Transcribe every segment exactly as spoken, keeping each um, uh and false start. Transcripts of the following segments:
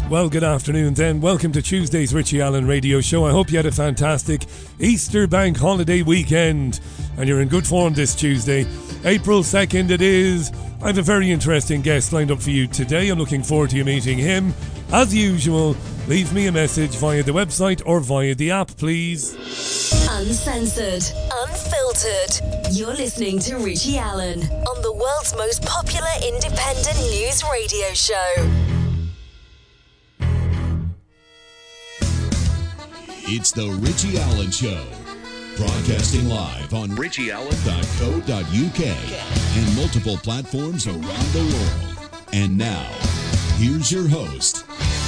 Well, good afternoon then. Welcome to Tuesday's Richie Allen Radio Show. I hope you had a fantastic Easter bank holiday weekend and you're in good form this Tuesday. April second it is. I have a very interesting guest lined up for you today. I'm looking forward to you meeting him. As usual, leave me a message via the website or via the app, please. Uncensored, unfiltered. You're listening to Richie Allen on the world's most popular independent news radio show. It's the Richie Allen Show, broadcasting live on richie allen dot co dot u k and multiple platforms around the world. And now, here's your host,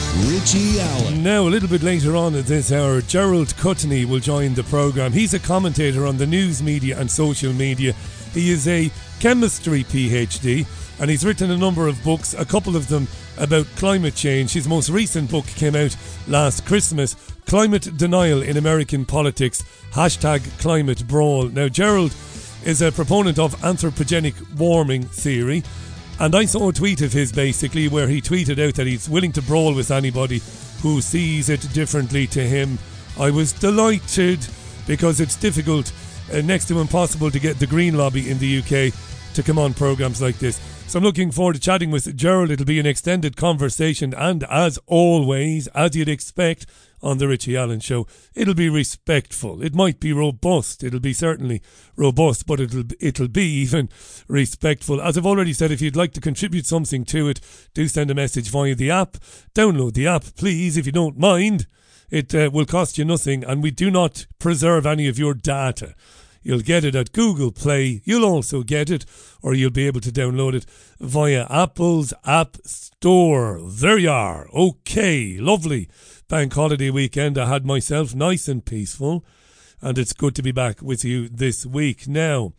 Richie Allen. Now, a little bit later on at this hour, Gerald Cutney will join the programme. He's a commentator on the news media and social media. He is a chemistry PhD and he's written a number of books, a couple of them about climate change. His most recent book came out last Christmas, Climate Denial in American Politics, hashtag Climate Brawl. Now, Gerald is a proponent of anthropogenic warming theory, and I saw a tweet of his basically where he tweeted out that he's willing to brawl with anybody who sees it differently to him. I was delighted because it's difficult, uh, next to impossible, to get the Green Lobby in the U K to come on programmes like this. So I'm looking forward to chatting with Gerald. It'll be an extended conversation, and as always, as you'd expect on the Richie Allen Show, it'll be respectful. It might be robust. It'll be certainly robust, but it'll it'll be even respectful. As I've already said, if you'd like to contribute something to it, do send a message via the app. Download the app, please, if you don't mind. It uh, will cost you nothing, and we do not preserve any of your data. You'll get it at Google Play. You'll also get it, or you'll be able to download it via Apple's App Store. There you are. Okay, lovely bank holiday weekend I had myself, nice and peaceful, and it's good to be back with you this week. Now,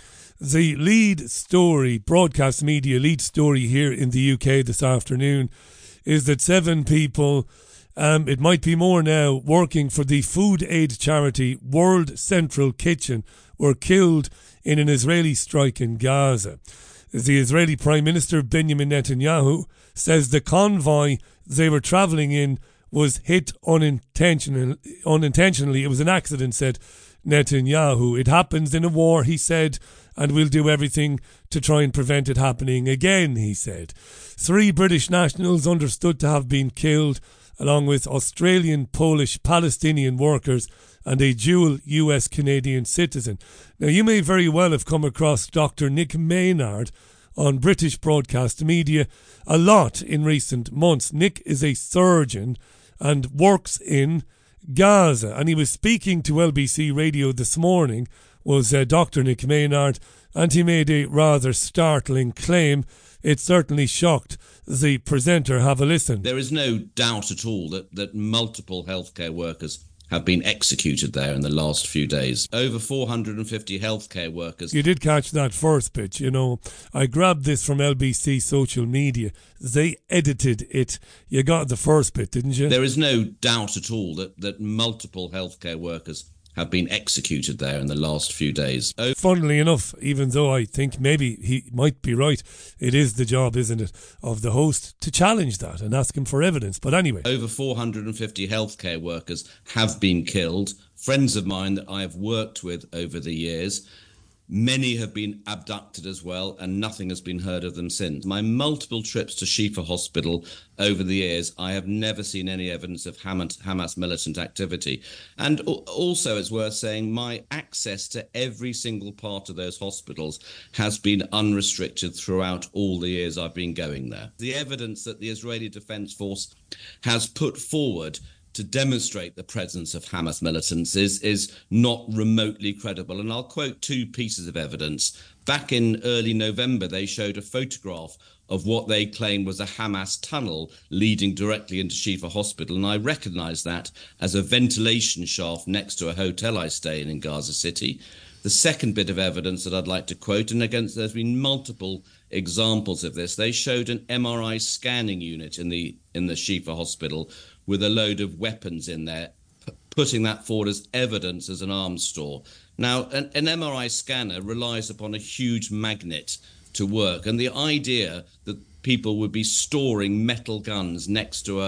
the lead story, broadcast media lead story here in the U K this afternoon is that seven people, Um, it might be more now, working for the food aid charity World Central Kitchen were killed in an Israeli strike in Gaza. The Israeli Prime Minister Benjamin Netanyahu says the convoy they were travelling in was hit unintentional, unintentionally. It was an accident, said Netanyahu. It happens in a war, he said, and we'll do everything to try and prevent it happening again, he said. Three British nationals understood to have been killed, along with Australian, Polish, Palestinian workers and a dual U S Canadian citizen. Now, you may very well have come across Doctor Nick Maynard on British broadcast media a lot in recent months. Nick is a surgeon and works in Gaza, and he was speaking to L B C Radio this morning, was uh, Doctor Nick Maynard, and he made a rather startling claim. It certainly shocked the presenter. Have a listen. There is no doubt at all that, that multiple healthcare workers have been executed there in the last few days. Over four hundred fifty healthcare workers. You did catch that first bit, you know. I grabbed this from L B C social media. They edited it. You got the first bit, didn't you? There is no doubt at all that, that multiple healthcare workers have been executed there in the last few days. Oh. Funnily enough, even though I think maybe he might be right, it is the job, isn't it, of the host to challenge that and ask him for evidence. But anyway. Over four hundred fifty healthcare workers have been killed. Friends of mine that I have worked with over the years, many have been abducted as well, and nothing has been heard of them since. My multiple trips to Shifa Hospital over the years, I have never seen any evidence of Hamas, Hamas militant activity. And also, it's worth saying, my access to every single part of those hospitals has been unrestricted throughout all the years I've been going there. The evidence that the Israeli Defense Force has put forward to demonstrate the presence of Hamas militants is, is not remotely credible. And I'll quote two pieces of evidence. Back in early November, they showed a photograph of what they claimed was a Hamas tunnel leading directly into Shifa Hospital. And I recognise that as a ventilation shaft next to a hotel I stay in in Gaza City. The second bit of evidence that I'd like to quote, and again, there's been multiple examples of this, they showed an M R I scanning unit in the in the Shifa Hospital with a load of weapons in there, p- putting that forward as evidence as an arms store. Now, an, an M R I scanner relies upon a huge magnet to work, and the idea that people would be storing metal guns next to a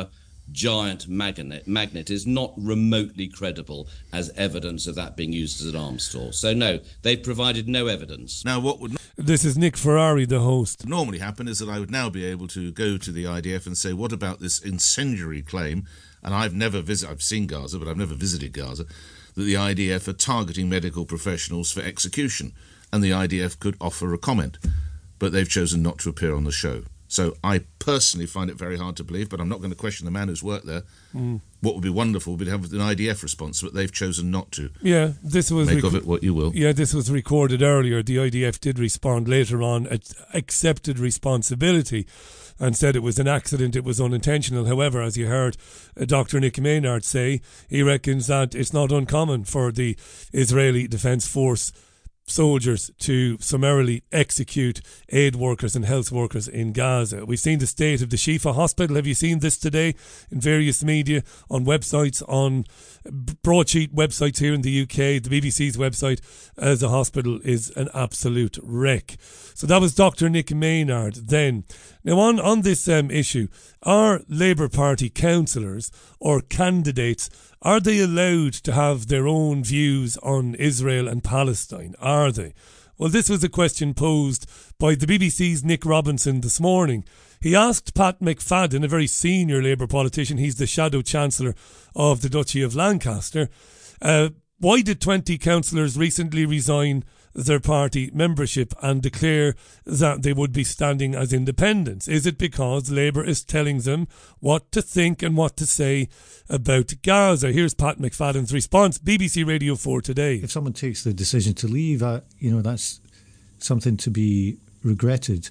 giant magnet magnet is not remotely credible as evidence of that being used as an arms store. So no, they've provided no evidence. Now, what would This is Nick Ferrari, the host. normally happen is that I would now be able to go to the I D F and say, what about this incendiary claim? And I've never visited, I've seen Gaza, but I've never visited Gaza, that the I D F are targeting medical professionals for execution. And the I D F could offer a comment. But they've chosen not to appear on the show. So I personally find it very hard to believe, but I'm not going to question the man who's worked there. Mm. What would be wonderful would be to have an I D F response, but they've chosen not to. Yeah, this was Make rec- of it what you will. Yeah, this was recorded earlier. The I D F did respond later on, accepted responsibility and said it was an accident, it was unintentional. However, as you heard uh, Doctor Nick Maynard say, he reckons that it's not uncommon for the Israeli Defence Force soldiers to summarily execute aid workers and health workers in Gaza. We've seen the state of the Shifa hospital. Have you seen this today in various media, on websites, on broadsheet websites here in the U K? The B B C's website as a hospital is an absolute wreck. So that was Doctor Nick Maynard then. Now on, on this um, issue, are Labour Party councillors or candidates, are they allowed to have their own views on Israel and Palestine? Are they? Well, this was a question posed by the B B C's Nick Robinson this morning. He asked Pat McFadden, a very senior Labour politician, he's the Shadow Chancellor of the Duchy of Lancaster, uh, why did twenty councillors recently resign their party membership and declare that they would be standing as independents? Is it because Labour is telling them what to think and what to say about Gaza? Here's Pat McFadden's response, B B C Radio four Today. If someone takes the decision to leave, uh, you know, that's something to be regretted.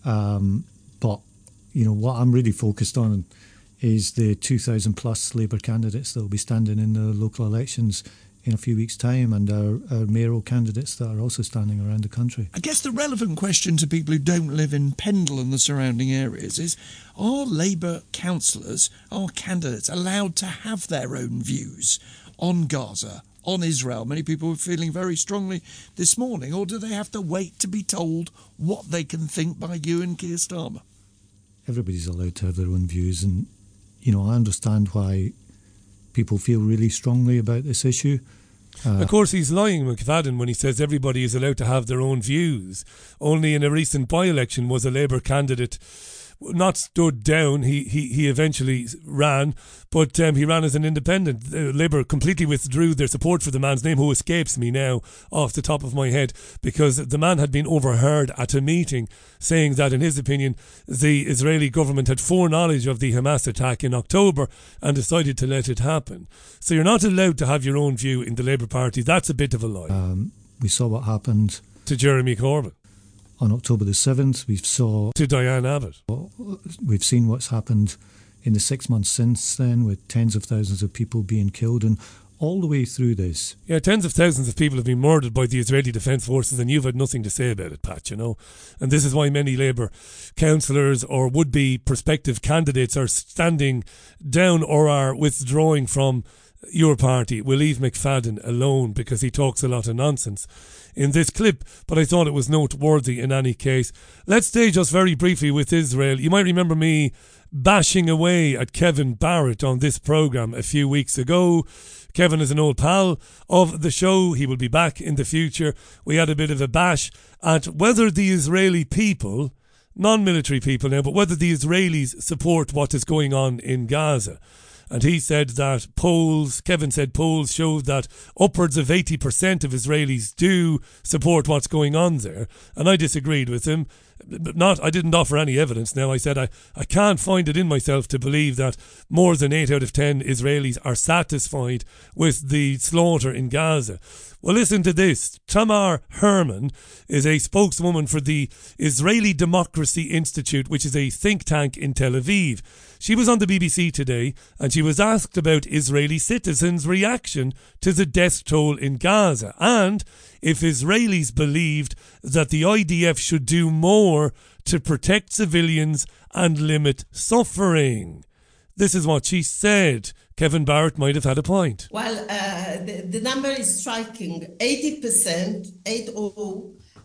Um, but, you know, what I'm really focused on is the two thousand plus Labour candidates that will be standing in the local elections in a few weeks' time, and our, our mayoral candidates that are also standing around the country. I guess the relevant question to people who don't live in Pendle and the surrounding areas is, are Labour councillors, are candidates allowed to have their own views on Gaza, on Israel? Many people were feeling very strongly this morning. Or do they have to wait to be told what they can think by you and Keir Starmer? Everybody's allowed to have their own views, and, you know, I understand why people feel really strongly about this issue. Uh, of course, he's lying, McFadden, when he says everybody is allowed to have their own views. Only in a recent by-election was a Labour candidate not stood down. He he, he eventually ran, but um, he ran as an independent. Uh, Labour completely withdrew their support for the man's name, who escapes me now off the top of my head, because the man had been overheard at a meeting saying that, in his opinion, the Israeli government had foreknowledge of the Hamas attack in October and decided to let it happen. So you're not allowed to have your own view in the Labour Party. That's a bit of a lie. Um, we saw what happened to Jeremy Corbyn on October the seventh. We saw to Diane Abbott. We've seen what's happened in the six months since then, with tens of thousands of people being killed, and all the way through this. Yeah, tens of thousands of people have been murdered by the Israeli Defence Forces, and you've had nothing to say about it, Pat, you know. And this is why many Labour councillors or would-be prospective candidates are standing down or are withdrawing from your party. We'll leave McFadden alone because he talks a lot of nonsense in this clip, but I thought it was noteworthy in any case. Let's stay just very briefly with Israel. You might remember me bashing away at Kevin Barrett on this programme a few weeks ago. Kevin is an old pal of the show. He will be back in the future. We had a bit of a bash at whether the Israeli people, non-military people now, but whether the Israelis support what is going on in Gaza. And he said that polls, Kevin said polls showed that upwards of eighty percent of Israelis do support what's going on there. And I disagreed with him. Not, I didn't offer any evidence now. I said I, I can't find it in myself to believe that more than eight out of ten Israelis are satisfied with the slaughter in Gaza. Well, listen to this. Tamar Herman is a spokeswoman for the Israeli Democracy Institute, which is a think tank in Tel Aviv. She was on the B B C today and she was asked about Israeli citizens' reaction to the death toll in Gaza and if Israelis believed that the I D F should do more to protect civilians and limit suffering. This is what she said. Kevin Barrett might have had a point. Well, uh, the, the number is striking. eighty percent, eight oh,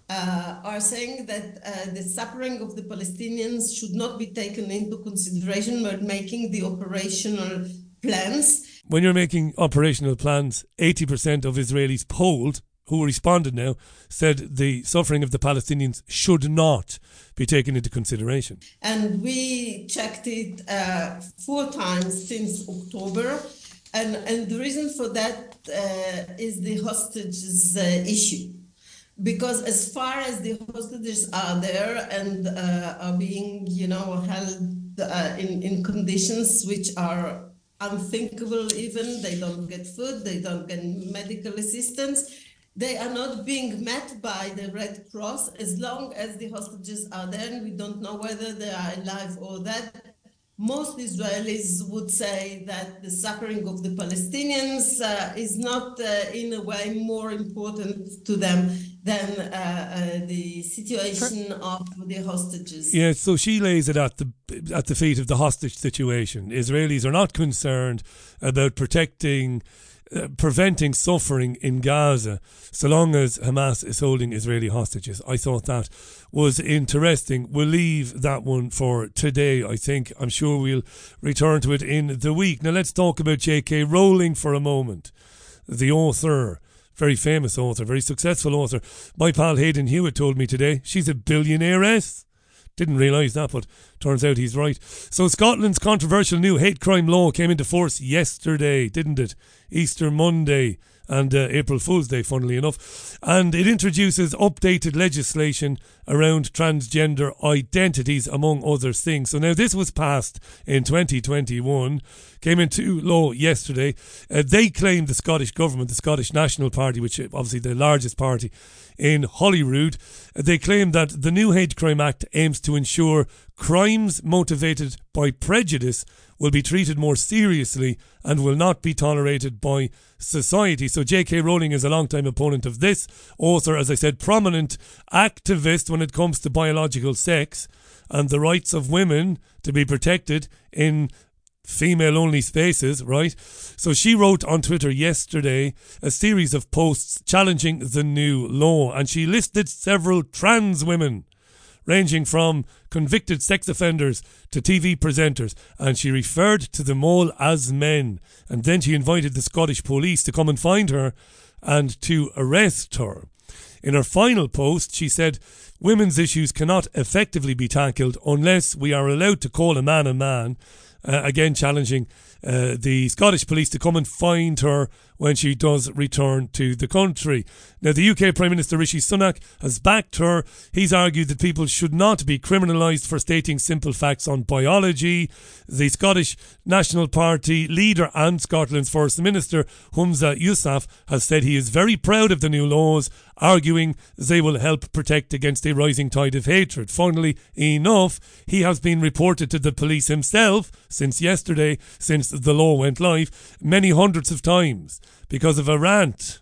uh, are saying that uh, the suffering of the Palestinians should not be taken into consideration when making the operational plans. When you're making operational plans, eighty percent of Israelis polled, who responded now, said the suffering of the Palestinians should not be taken into consideration. And we checked it uh, four times since October. And, and the reason for that uh, is the hostages uh, issue. Because as far as the hostages are there and uh, are being, you know, held uh, in, in conditions which are unthinkable even, they don't get food, they don't get medical assistance, they are not being met by the Red Cross as long as the hostages are there, and we don't know whether they are alive or dead. Most Israelis would say that the suffering of the Palestinians uh, is not uh, in a way more important to them than uh, uh, the situation of the hostages. Yeah, so she lays it at the at the feet of the hostage situation. Israelis are not concerned about protecting Uh, preventing suffering in Gaza so long as Hamas is holding Israeli hostages. I thought that was interesting. We'll leave that one for today, I think. I'm sure we'll return to it in the week. Now let's talk about J K Rowling for a moment. The author, very famous author, very successful author. My pal Hayden Hewitt told me today she's a billionairess. Didn't realise that, but turns out he's right. So Scotland's controversial new hate crime law came into force yesterday, didn't it? Easter Monday and uh, April Fool's Day, funnily enough. And it introduces updated legislation around transgender identities, among other things. So now this was passed in twenty twenty-one, came into law yesterday. Uh, they claim, the Scottish government, the Scottish National Party, which is obviously the largest party in Holyrood, they claim that the new Hate Crime Act aims to ensure crimes motivated by prejudice will be treated more seriously and will not be tolerated by society. So J K Rowling is a long-time opponent of this. Author, as I said, prominent activist when it comes to biological sex and the rights of women to be protected in female-only spaces, right? So she wrote on Twitter yesterday a series of posts challenging the new law, and she listed several trans women, ranging from convicted sex offenders to T V presenters, and she referred to them all as men. And then she invited the Scottish police to come and find her and to arrest her. In her final post, she said, women's issues cannot effectively be tackled unless we are allowed to call a man a man. Uh, again, challenging uh, the Scottish police to come and find her when she does return to the country. Now, the U K Prime Minister Rishi Sunak has backed her. He's argued that people should not be criminalised for stating simple facts on biology. The Scottish National Party leader and Scotland's First Minister, Humza Yousaf, has said he is very proud of the new laws, arguing they will help protect against a rising tide of hatred. Funnily enough, he has been reported to the police himself since yesterday, since the law went live, many hundreds of times because of a rant.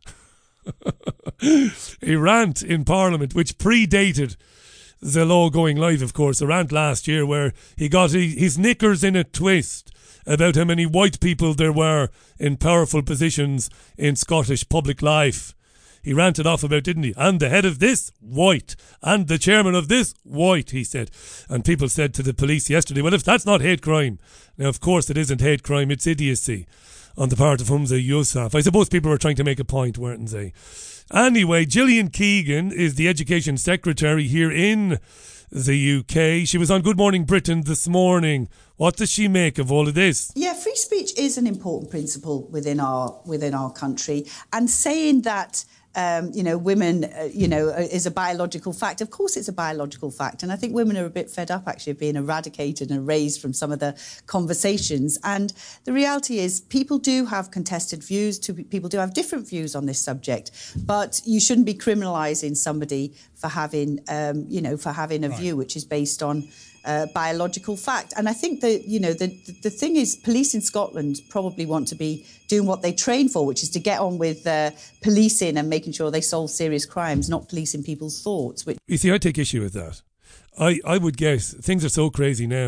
a rant in Parliament which predated the law going live, of course. A rant last year where he got his knickers in a twist about how many white people there were in powerful positions in Scottish public life. He ranted off about, didn't he? And the head of this, white. And the chairman of this, white, he said. And people said to the police yesterday, well, if that's not hate crime. Now, of course, it isn't hate crime, it's idiocy on the part of Humza Yousaf. I suppose people were trying to make a point, weren't they? Anyway, Gillian Keegan is the Education Secretary here in the U K. She was on Good Morning Britain this morning. What does she make of all of this? Yeah, free speech is an important principle within our within our country, and saying that Um, you know, women, uh, you know, is a biological fact. Of course it's a biological fact. And I think women are a bit fed up, actually, of being eradicated and erased from some of the conversations. And the reality is people do have contested views. People do have different views on this subject. But you shouldn't be criminalising somebody for having, um, you know, for having a right. view which is based on Uh, biological fact. And I think that, you know, the, the the thing is, police in Scotland probably want to be doing what they train for, which is to get on with uh, policing and making sure they solve serious crimes, not policing people's thoughts. Which You see, I take issue with that. I, I would guess things are so crazy now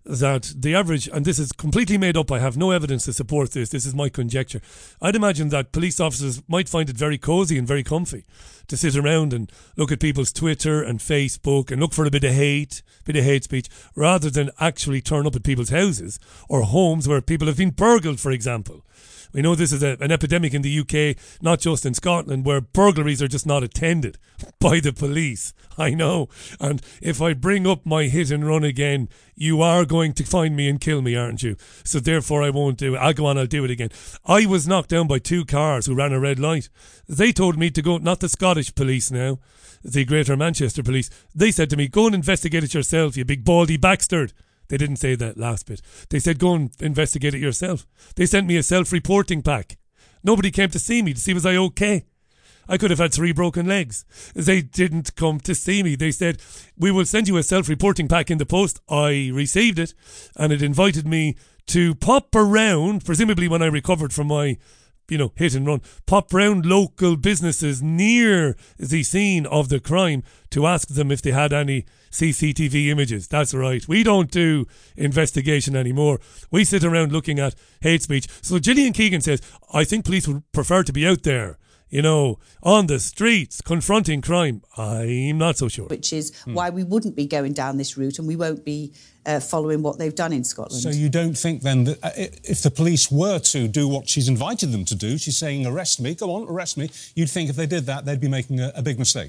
that the average, and this is completely made up, I have no evidence to support this, this is my conjecture, I'd imagine that police officers might find it very cosy and very comfy to sit around and look at people's Twitter and Facebook and look for a bit of hate, bit of hate speech, rather than actually turn up at people's houses or homes where people have been burgled, for example. We know this is a, an epidemic in the U K, not just in Scotland, where burglaries are just not attended by the police. I know. And if I bring up my hit and run again, you are going to find me and kill me, aren't you? So therefore I won't do it. I'll go on, I'll do it again. I was knocked down by two cars who ran a red light. They told me to go, not the Scottish police now, the Greater Manchester Police. They said to me, go and investigate it yourself, you big baldy bastard. They didn't say that last bit. They said, go and investigate it yourself. They sent me a self-reporting pack. Nobody came to see me to see was I okay. I could have had three broken legs. They didn't come to see me. They said, we will send you a self-reporting pack in the post. I received it, and it invited me to pop around, presumably when I recovered from my, you know, hit and run, pop round local businesses near the scene of the crime to ask them if they had any C C T V images. That's right. We don't do investigation anymore. We sit around looking at hate speech. So Gillian Keegan says, I think police would prefer to be out there, you know, on the streets, confronting crime. I'm not so sure. Which is Hmm. why we wouldn't be going down this route, and we won't be uh, following what they've done in Scotland. So you don't think then that uh, if the police were to do what she's invited them to do, she's saying, arrest me, go on, arrest me, you'd think if they did that, they'd be making a, a big mistake?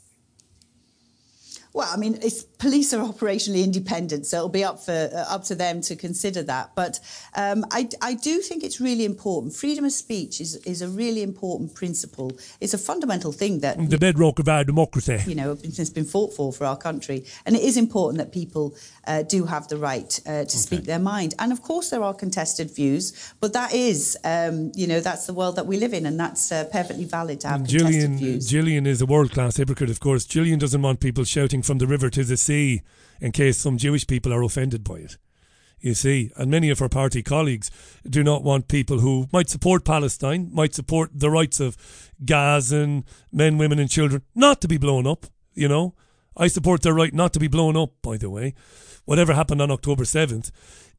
Well, I mean, it's, police are operationally independent, so it'll be up for uh, up to them to consider that. But um, I, I do think it's really important. Freedom of speech is is a really important principle. It's a fundamental thing that the bedrock of our democracy, you know, has been fought for for our country, and it is important that people uh, do have the right uh, to okay. speak their mind. And of course, there are contested views, but that is, um, you know, that's the world that we live in, and that's uh, perfectly valid to have and contested Gillian, views. Gillian is a world-class hypocrite, of course. Gillian doesn't want people shouting from the river to the sea in case some Jewish people are offended by it. You see, and many of her party colleagues do not want people who might support Palestine, might support the rights of Gazan men, women and children, not to be blown up, you know. I support their right not to be blown up, by the way. Whatever happened on October seventh,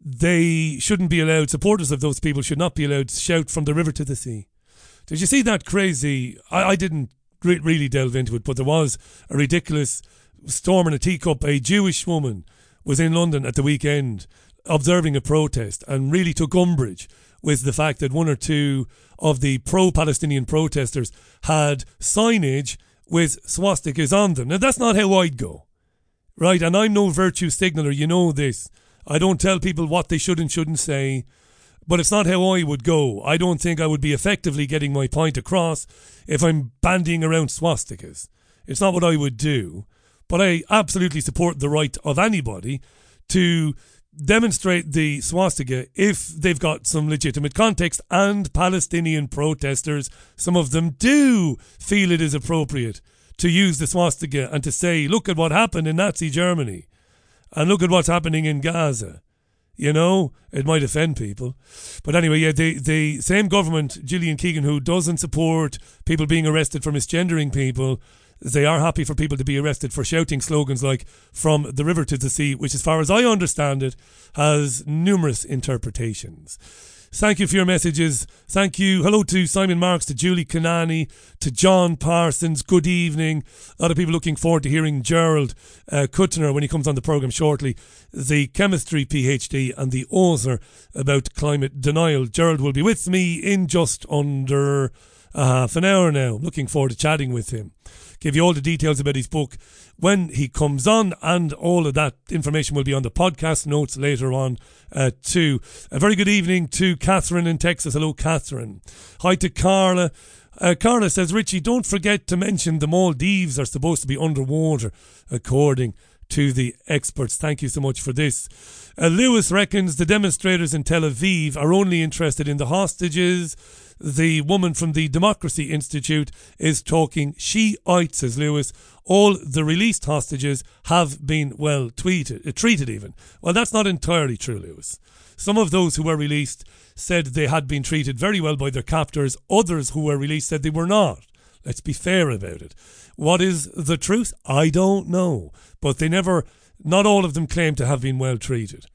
they shouldn't be allowed, supporters of those people should not be allowed to shout from the river to the sea. Did you see that crazy, I, I didn't re- really delve into it, but there was a ridiculous storm in a teacup. A Jewish woman was in London at the weekend observing a protest and really took umbrage with the fact that one or two of the pro-Palestinian protesters had signage with swastikas on them. Now, that's not how I'd go, right? And I'm no virtue signaller, you know this. I don't tell people what they should and shouldn't say, but it's not how I would go. I don't think I would be effectively getting my point across if I'm bandying around swastikas. It's not what I would do. But I absolutely support the right of anybody to demonstrate the swastika if they've got some legitimate context, and Palestinian protesters, some of them do feel it is appropriate to use the swastika and to say, look at what happened in Nazi Germany and look at what's happening in Gaza. You know, it might offend people. But anyway, yeah, the, the same government, Gillian Keegan, who doesn't support people being arrested for misgendering people, they are happy for people to be arrested for shouting slogans like from the river to the sea, which, as far as I understand it, has numerous interpretations. Thank you for your messages. Thank you. Hello to Simon Marks, to Julie Kanani, to John Parsons. Good evening. A lot of people looking forward to hearing Gerald uh, Kuttner when he comes on the programme shortly, the chemistry PhD and the author about climate denial. Gerald will be with me in just under a half an hour now. Looking forward to chatting with him. Give you all the details about his book when he comes on, and all of that information will be on the podcast notes later on uh, too. A very good evening to Catherine in Texas. Hello, Catherine. Hi to Carla. Uh, Carla says, Richie, don't forget to mention the Maldives are supposed to be underwater, according to the experts. Thank you so much for this. Uh, Lewis reckons the demonstrators in Tel Aviv are only interested in the hostages. The woman from the Democracy Institute is talking Shiite, says Lewis. All the released hostages have been well tweeted, uh, treated even. Well, that's not entirely true, Lewis. Some of those who were released said they had been treated very well by their captors. Others who were released said they were not. Let's be fair about it. What is the truth? I don't know. But they never, not all of them claim to have been well treated.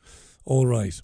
All right.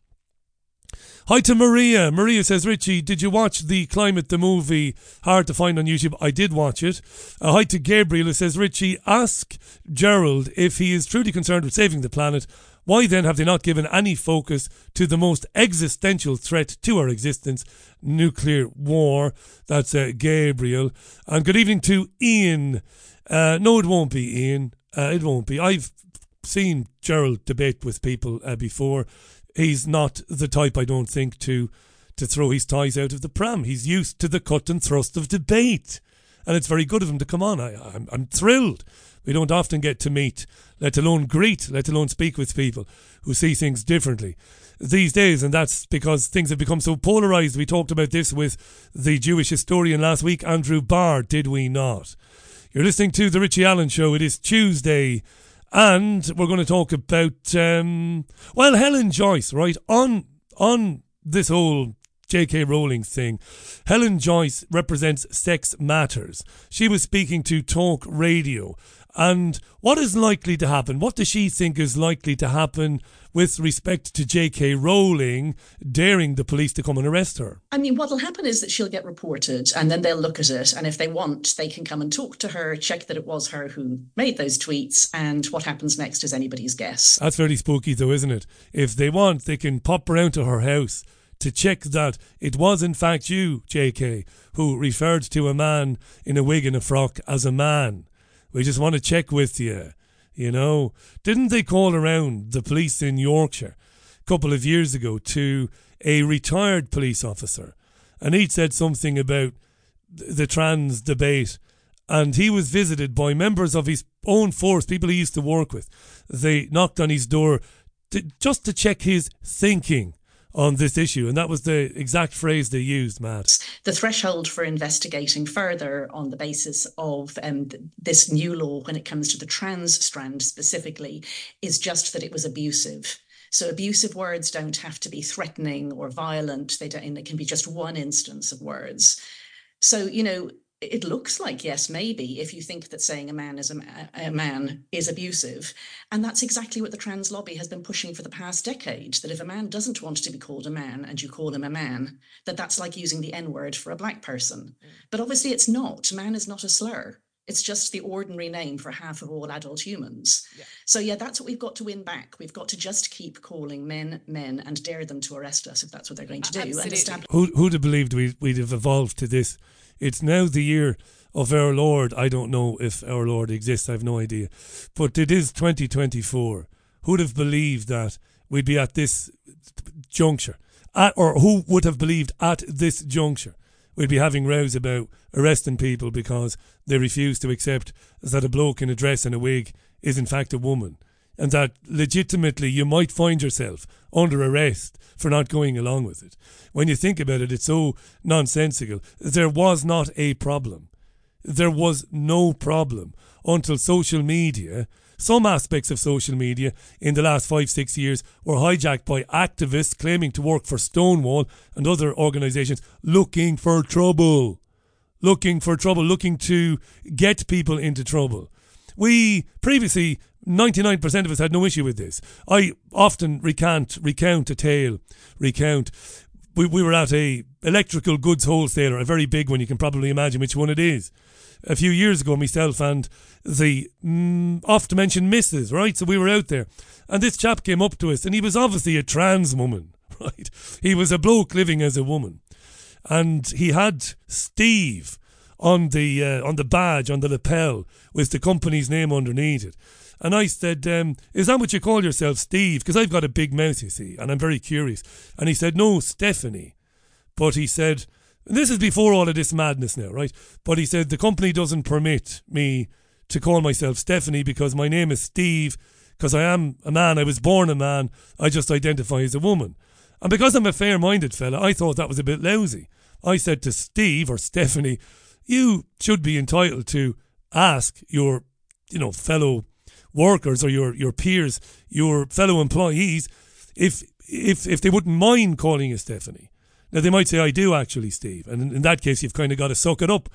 Hi to Maria. Maria says, Richie, did you watch The Climate, the movie? Hard to find on YouTube. I did watch it. Uh, hi to Gabriel, who says, Richie, ask Gerald if he is truly concerned with saving the planet. Why then have they not given any focus to the most existential threat to our existence, nuclear war? That's uh, Gabriel. And good evening to Ian. Uh, no, it won't be, Ian. Uh, it won't be. I've seen Gerald debate with people uh, before. He's not the type, I don't think, to to throw his ties out of the pram. He's used to the cut and thrust of debate. And it's very good of him to come on. I, I'm, I'm thrilled. We don't often get to meet, let alone greet, let alone speak with people who see things differently these days. And that's because things have become so polarised. We talked about this with the Jewish historian last week, Andrew Barr, did we not? You're listening to The Richie Allen Show. It is Tuesday. And we're going to talk about, um, well, Helen Joyce, right? On on this whole J K Rowling thing, Helen Joyce represents Sex Matters. She was speaking to Talk Radio. And what is likely to happen? What does she think is likely to happen with respect to J K Rowling daring the police to come and arrest her? I mean, what will happen is that she'll get reported and then they'll look at it. And if they want, they can come and talk to her, check that it was her who made those tweets. And what happens next is anybody's guess. That's very spooky though, isn't it? If they want, they can pop around to her house to check that it was in fact you, J K, who referred to a man in a wig and a frock as a man. We just want to check with you, you know. Didn't they call around the police in Yorkshire a couple of years ago to a retired police officer? And he'd said something about the trans debate. And he was visited by members of his own force, people he used to work with. They knocked on his door to, just to check his thinking on this issue. And that was the exact phrase they used, Matt. The threshold for investigating further on the basis of um, th- this new law when it comes to the trans strand specifically is just that it was abusive. So abusive words don't have to be threatening or violent. They don't, it can be just one instance of words. So, you know, it looks like, yes, maybe, if you think that saying a man is a, a man is abusive. And that's exactly what the trans lobby has been pushing for the past decade, that if a man doesn't want to be called a man and you call him a man, that that's like using the N-word for a black person. Mm. But obviously it's not. Man is not a slur. It's just the ordinary name for half of all adult humans. Yeah. So, yeah, that's what we've got to win back. We've got to just keep calling men men and dare them to arrest us if that's what they're going to do. And establish- Who, who'd have believed we'd, we'd have evolved to this? It's now the year of our Lord. I don't know if our Lord exists. I have no idea. But it is twenty twenty-four. Who'd have believed that we'd be at this juncture? At, or who would have believed at this juncture we'd be having rows about arresting people because they refuse to accept that a bloke in a dress and a wig is in fact a woman? And that legitimately you might find yourself under arrest for not going along with it. When you think about it, it's so nonsensical. There was not a problem. There was no problem until social media, some aspects of social media in the last five, six years were hijacked by activists claiming to work for Stonewall and other organisations looking for trouble. Looking for trouble, looking to get people into trouble. We previously, ninety-nine percent of us had no issue with this. I often recant, recount a tale, recount. We, we were at a electrical goods wholesaler, a very big one, you can probably imagine which one it is. A few years ago, myself and the mm, oft-mentioned missus, right? So we were out there. And this chap came up to us, and he was obviously a trans woman, right? He was a bloke living as a woman. And he had Steve on the uh, on the badge, on the lapel, with the company's name underneath it. And I said, um, is that what you call yourself, Steve? Because I've got a big mouth, you see, and I'm very curious. And he said, no, Stephanie. But he said, and this is before all of this madness now, right? But he said, the company doesn't permit me to call myself Stephanie because my name is Steve, because I am a man, I was born a man, I just identify as a woman. And because I'm a fair-minded fella, I thought that was a bit lousy. I said to Steve, or Stephanie, you should be entitled to ask your, you know, fellow workers or your, your peers, your fellow employees, if if if they wouldn't mind calling you Stephanie. Now, they might say, I do actually, Steve. And in, in that case, you've kind of got to suck it up.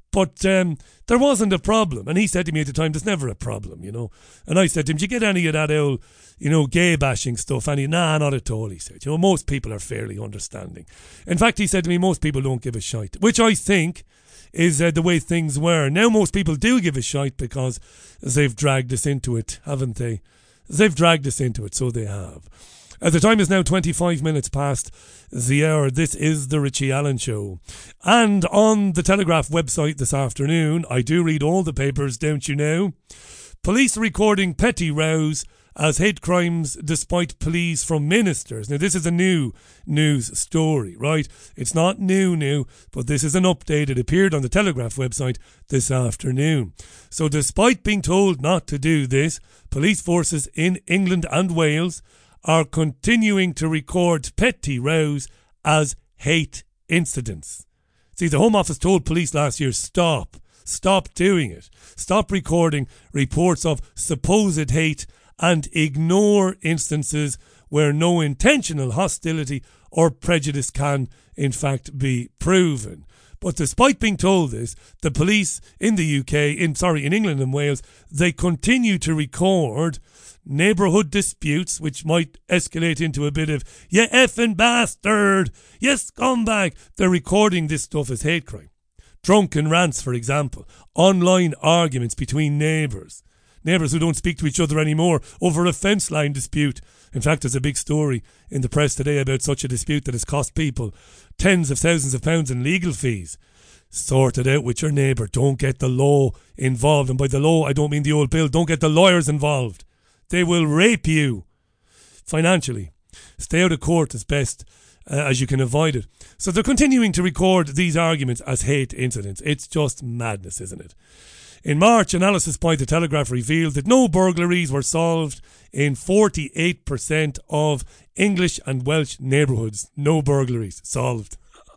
But um, there wasn't a problem. And he said to me at the time, there's never a problem, you know. And I said to him, do you get any of that old, you know, gay bashing stuff? And he, nah, not at all, he said. You know, most people are fairly understanding. In fact, he said to me, most people don't give a shite, which I think is uh, the way things were. Now most people do give a shite because they've dragged us into it, haven't they? They've dragged us into it, so they have. Uh, the time is now twenty-five minutes past the hour. This is the Richie Allen Show. And on the Telegraph website this afternoon, I do read all the papers, don't you know? Police recording petty rows as hate crimes despite pleas from ministers. Now, this is a new news story, right? It's not new, new, but this is an update. It appeared on the Telegraph website this afternoon. So, despite being told not to do this, police forces in England and Wales are continuing to record petty rows as hate incidents. See, the Home Office told police last year, stop, stop doing it. Stop recording reports of supposed hate and ignore instances where no intentional hostility or prejudice can, in fact, be proven. But despite being told this, the police in the U K, in sorry, in England and Wales, they continue to record neighbourhood disputes, which might escalate into a bit of, you effing bastard, you scumbag. They're recording this stuff as hate crime. Drunken rants, for example. Online arguments between neighbours. Neighbours who don't speak to each other anymore over a fence line dispute. In fact, there's a big story in the press today about such a dispute that has cost people tens of thousands of pounds in legal fees. Sort it out with your neighbour. Don't get the law involved. And by the law, I don't mean the old bill. Don't get the lawyers involved. They will rape you financially. Stay out of court as best uh, as you can avoid it. So they're continuing to record these arguments as hate incidents. It's just madness, isn't it? In March, analysis by the Telegraph revealed that no burglaries were solved in forty-eight percent of English and Welsh neighbourhoods. No burglaries solved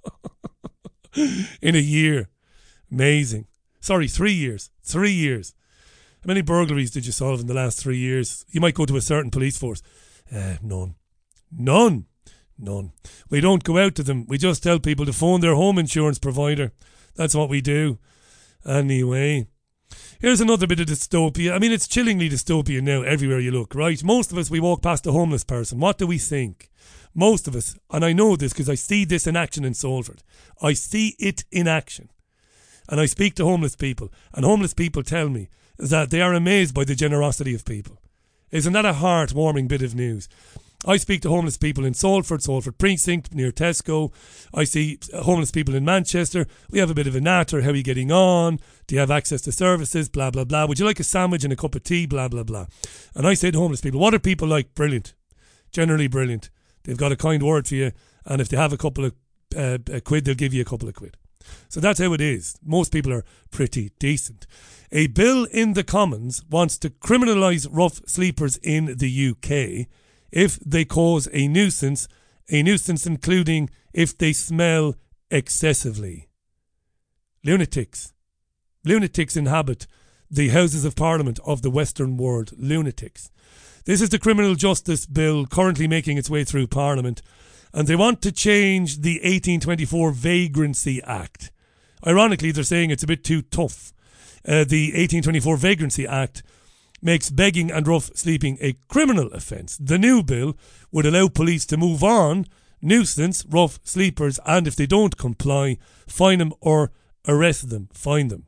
in a year. Amazing. Sorry, three years. Three years. How many burglaries did you solve in the last three years? You might go to a certain police force. Uh, none. None. None. We don't go out to them. We just tell people to phone their home insurance provider. That's what we do. Anyway. Here's another bit of dystopia. I mean, it's chillingly dystopian now everywhere you look, right? Most of us, we walk past a homeless person. What do we think? Most of us, and I know this because I see this in action in Salford. I see it in action. And I speak to homeless people. And homeless people tell me that they are amazed by the generosity of people. Isn't that a heartwarming bit of news? I speak to homeless people in Salford, Salford Precinct, near Tesco. I see homeless people in Manchester. We have a bit of a natter. How are you getting on? Do you have access to services? Blah, blah, blah. Would you like a sandwich and a cup of tea? Blah, blah, blah. And I say to homeless people, what are people like? Brilliant. Generally brilliant. They've got a kind word for you. And if they have a couple of uh, a quid, they'll give you a couple of quid. So that's how it is. Most people are pretty decent. A bill in the Commons wants to criminalise rough sleepers in the U K if they cause a nuisance, a nuisance including if they smell excessively. Lunatics. Lunatics inhabit the Houses of Parliament of the Western world. Lunatics. This is the criminal justice bill currently making its way through Parliament, and they want to change the eighteen twenty-four Vagrancy Act. Ironically, they're saying it's a bit too tough. Uh, the eighteen twenty-four Vagrancy Act makes begging and rough sleeping a criminal offence. The new bill would allow police to move on nuisance, rough sleepers, and if they don't comply, fine them or arrest them. Fine them.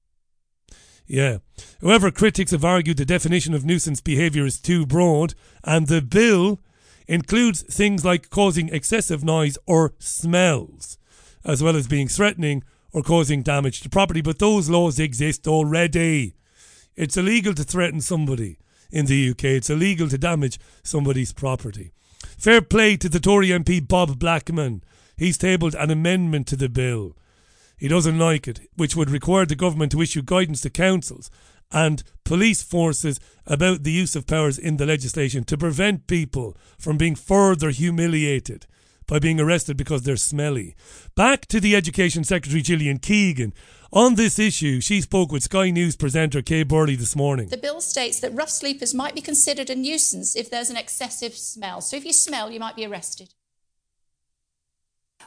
Yeah. However, critics have argued the definition of nuisance behaviour is too broad, and the bill includes things like causing excessive noise or smells, as well as being threatening or causing damage to property. But those laws exist already. It's illegal to threaten somebody in the U K. It's illegal to damage somebody's property. Fair play to the Tory M P Bob Blackman. He's tabled an amendment to the bill. He doesn't like it, which would require the government to issue guidance to councils and police forces about the use of powers in the legislation to prevent people from being further humiliated by being arrested because they're smelly. Back to the Education Secretary Gillian Keegan. On this issue, she spoke with Sky News presenter Kay Burley this morning. The bill states that rough sleepers might be considered a nuisance if there's an excessive smell. So if you smell, you might be arrested.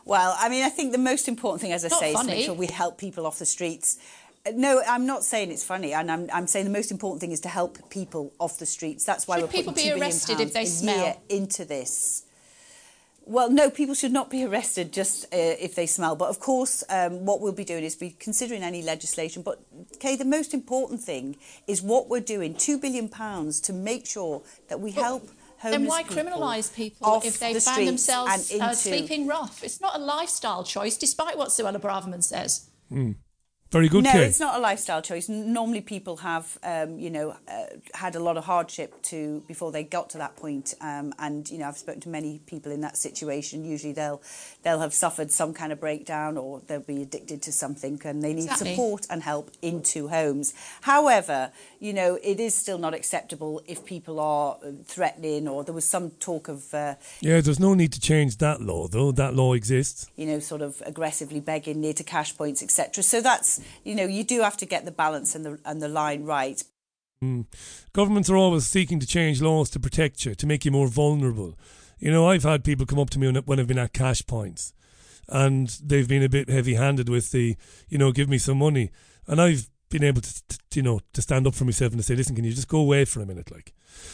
Well, I mean, I think the most important thing, as I Not say, funny. is to make sure we help people off the streets. Uh, No, I'm not saying it's funny, and I'm, I'm saying the most important thing is to help people off the streets. That's why Should we're putting people be two billion arrested if they pounds a smell? year into this. Well, no, people should not be arrested just uh, if they smell. But of course, um, what we'll be doing is be considering any legislation. But, Kay, the most important thing is what we're doing, two billion pounds to make sure that we But help homeless Then why people criminalise people off if they the find streets themselves and uh, into- sleeping rough? It's not a lifestyle choice, despite what Suella Braverman says. Mm. Very good, No, Kay. it's not a lifestyle choice. N- Normally, people have, um, you know, uh, had a lot of hardship to before they got to that point. Um, and you know, I've spoken to many people in that situation. Usually, they'll they'll have suffered some kind of breakdown, or they'll be addicted to something, and they need Exactly. support and help into homes. However, you know, it is still not acceptable if people are threatening, or there was some talk of, uh, Yeah, there's no need to change that law, though. That law exists. you know, sort of aggressively begging near to cash points, et cetera. So that's, you know, you do have to get the balance and the and the line right. Mm. Governments are always seeking to change laws to protect you, to make you more vulnerable. You know, I've had people come up to me when, when I've been at cash points, and they've been a bit heavy-handed with the, you know, give me some money. And I've been able to, to you know, to stand up for myself and to say, listen, can you just go away for a minute, like.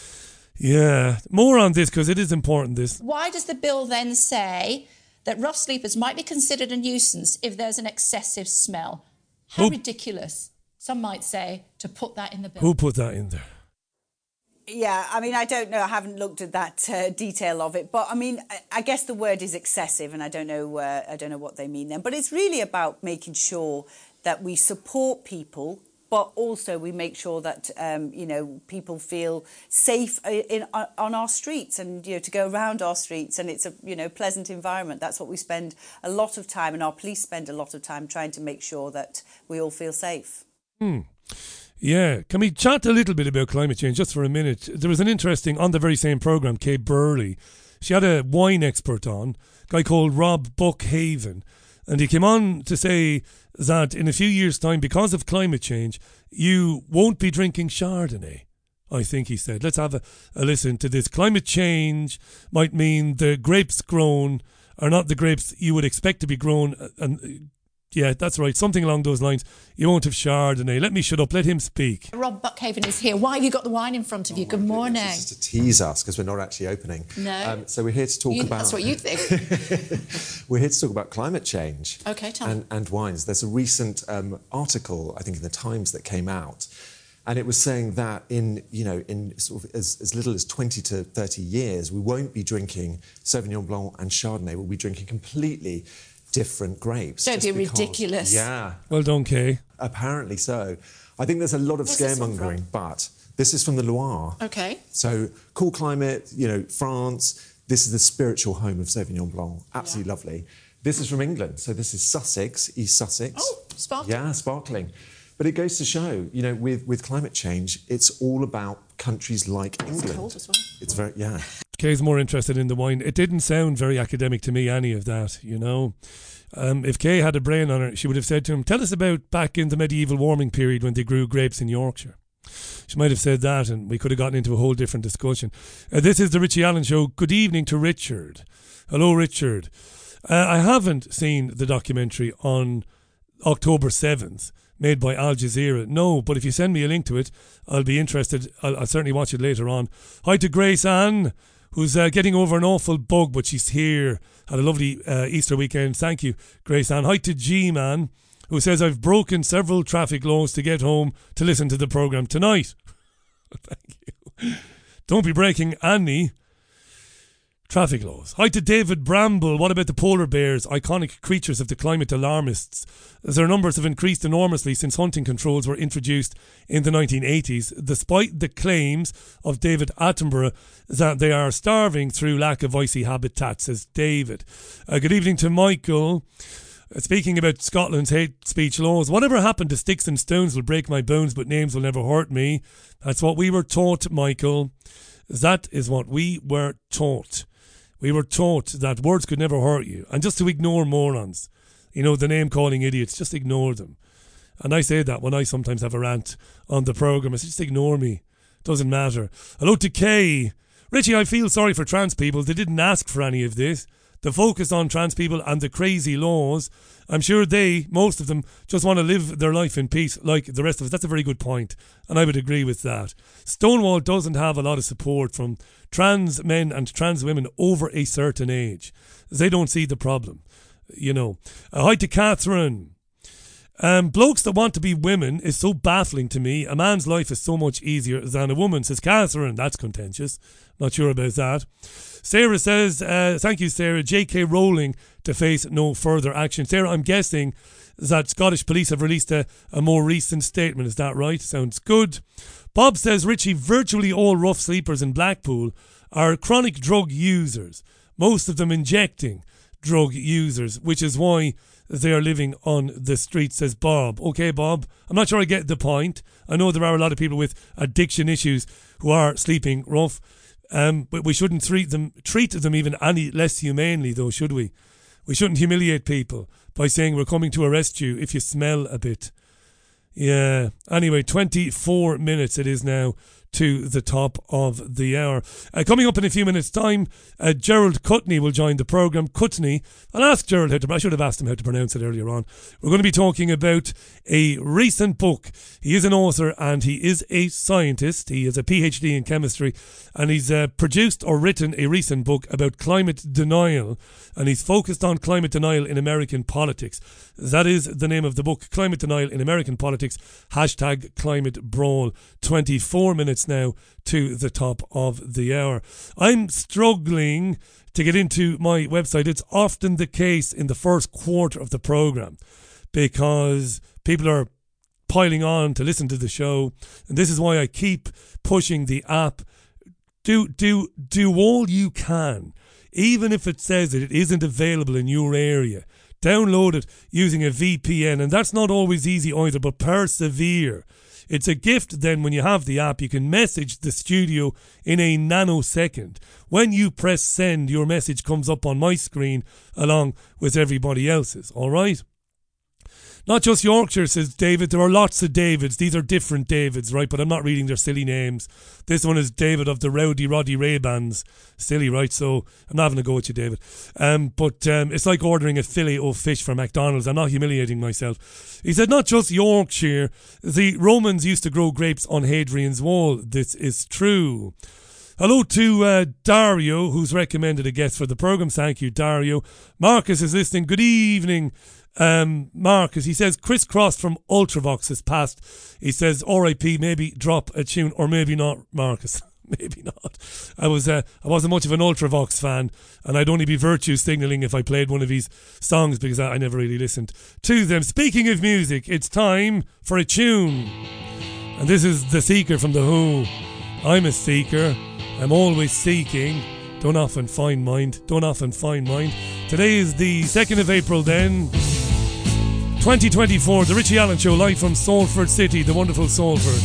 Yeah, more on this, because it is important, this. Why does the bill then say that rough sleepers might be considered a nuisance if there's an excessive smell? How Who- ridiculous, some might say, to put that in the bill. Who put that in there? Yeah, I mean, I don't know. I haven't looked at that uh, detail of it, but I mean, I, I guess the word is excessive, and I don't know. Uh, I don't know what they mean then. But it's really about making sure that we support people, but also we make sure that um, you know, people feel safe in, in on our streets, and you know, to go around our streets, and it's a you know pleasant environment. That's what we spend a lot of time, and our police spend a lot of time trying to make sure that we all feel safe. Hmm. Yeah, can we chat a little bit about climate change just for a minute? There was an interesting, on the very same programme, Kay Burley. She had a wine expert on, a guy called Rob Buckhaven, and he came on to say that in a few years' time, because of climate change, you won't be drinking Chardonnay, I think he said. Let's have a, a listen to this. Climate change might mean the grapes grown are not the grapes you would expect to be grown, and yeah, that's right, something along those lines. You won't have Chardonnay. Let me shut up, let him speak. Rob Buckhaven is here. Why have you got the wine in front of you? Good morning. Just to tease us, because we're not actually opening. No. Um, so we're here to talk You- about... that's what you think. We're here to talk about climate change. Okay, tell me. and, and wines. There's a recent um, article, I think, in the Times that came out, and it was saying that in, you know, in sort of as, as little as twenty to thirty years, we won't be drinking Sauvignon Blanc and Chardonnay. We'll be drinking completely different grapes. Don't just be because- ridiculous. Yeah. Well done, Kay. Apparently so. I think there's a lot of Where's this one scaremongering, but this is from the Loire. Okay. So cool climate, you know, France. This is the spiritual home of Sauvignon Blanc. Absolutely lovely. This is from England. So this is Sussex, East Sussex. Oh, sparkling. Yeah, sparkling. But it goes to show, you know, with, with climate change, it's all about countries like England. It's cold as well. It's very, yeah. Kay's more interested in the wine. It didn't sound very academic to me, any of that, you know. Um, if Kay had a brain on her, she would have said to him, tell us about back in the medieval warming period when they grew grapes in Yorkshire. She might have said that, and we could have gotten into a whole different discussion. Uh, this is the Richie Allen Show. Good evening to Richard. Hello, Richard. Uh, I haven't seen the documentary on October seventh made by Al Jazeera. No, but if you send me a link to it, I'll be interested. I'll, I'll certainly watch it later on. Hi to Grace Ann, who's uh, getting over an awful bug, but she's here. Had a lovely uh, Easter weekend. Thank you, Grace Ann. Hi to G-Man, who says, I've broken several traffic laws to get home to listen to the programme tonight. Thank you. Don't be breaking any traffic laws. Hi to David Bramble. What about the polar bears, iconic creatures of the climate alarmists? Their numbers have increased enormously since hunting controls were introduced in the nineteen eighties, despite the claims of David Attenborough that they are starving through lack of icy habitat, says David. Uh, good evening to Michael. Uh, speaking about Scotland's hate speech laws, whatever happened to sticks and stones will break my bones, but names will never hurt me. That's what we were taught, Michael. That is what we were taught. We were taught that words could never hurt you, and just to ignore morons, you know, the name-calling idiots, just ignore them. And I say that when I sometimes have a rant on the programme. I say, just ignore me. Doesn't matter. Hello to Kay. Richie, I feel sorry for trans people. They didn't ask for any of this. the focus on trans people and the crazy laws, I'm sure they, most of them, just want to live their life in peace like the rest of us. That's a very good point, and I would agree with that. Stonewall doesn't have a lot of support from trans men and trans women over a certain age. They don't see the problem, you know. Uh, hi to Catherine. Um, blokes that want to be women is so baffling to me. A man's life is so much easier than a woman, says Catherine. That's contentious. Not sure about that. Sarah says, uh, thank you, Sarah. J K Rowling to face no further action. Sarah, I'm guessing that Scottish police have released a, a more recent statement. Is that right? Sounds good. Bob says, Richie, virtually all rough sleepers in Blackpool are chronic drug users. Most of them injecting drug users, which is why they are living on the streets, says Bob. Okay, Bob, I'm not sure I get the point. I know there are a lot of people with addiction issues who are sleeping rough, um, but we shouldn't treat them treat them even any less humanely, though, should we? We shouldn't humiliate people by saying we're coming to arrest you if you smell a bit. Yeah. Anyway, twenty-four minutes it is now to the top of the hour. Uh, coming up in a few minutes' time, uh, Gerald Cutney will join the programme. Cutney, I'll ask Gerald how to, I should have asked him how to pronounce it earlier on. We're going to be talking about a recent book. He is an author and he is a scientist. He has a P H D in chemistry, and he's uh, produced or written a recent book about climate denial, and he's focused on climate denial in American politics. That is the name of the book, Climate Denial in American Politics, hashtag Climate Brawl. twenty-four minutes now to the top of the hour. I'm struggling to get into my website. It's often the case in the first quarter of the programme because people are piling on to listen to the show, and this is why I keep pushing the app. Do do do all you can, even if it says that it isn't available in your area. Download it using a V P N, and that's not always easy either, but persevere. It's a gift then when you have the app. You can message the studio in a nanosecond. When you press send, your message comes up on my screen along with everybody else's, all right? Not just Yorkshire, says David. There are lots of Davids. These are different Davids, right? But I'm not reading their silly names. This one is David of the Rowdy Roddy Ray-Bans. Silly, right? So I'm not having a go at you, David. Um, but um, it's like ordering a fillet of fish from McDonald's. I'm not humiliating myself. He said, not just Yorkshire. The Romans used to grow grapes on Hadrian's Wall. This is true. Hello to uh, Dario, who's recommended a guest for the programme. Thank you, Dario. Marcus is listening. Good evening. Um, Marcus, he says Chris Cross from Ultravox has passed. He says R I P, maybe drop a tune, or maybe not, Marcus. Maybe not. I was uh, I wasn't much of an Ultravox fan, and I'd only be virtue signalling if I played one of his songs because I, I never really listened to them. Speaking of music, it's time for a tune, and this is The Seeker from The Who. I'm a seeker. I'm always seeking. Don't often find mind. Don't often find mind. Today is the second of April then. twenty twenty-four, the Richie Allen Show, live from Salford City, the wonderful Salford.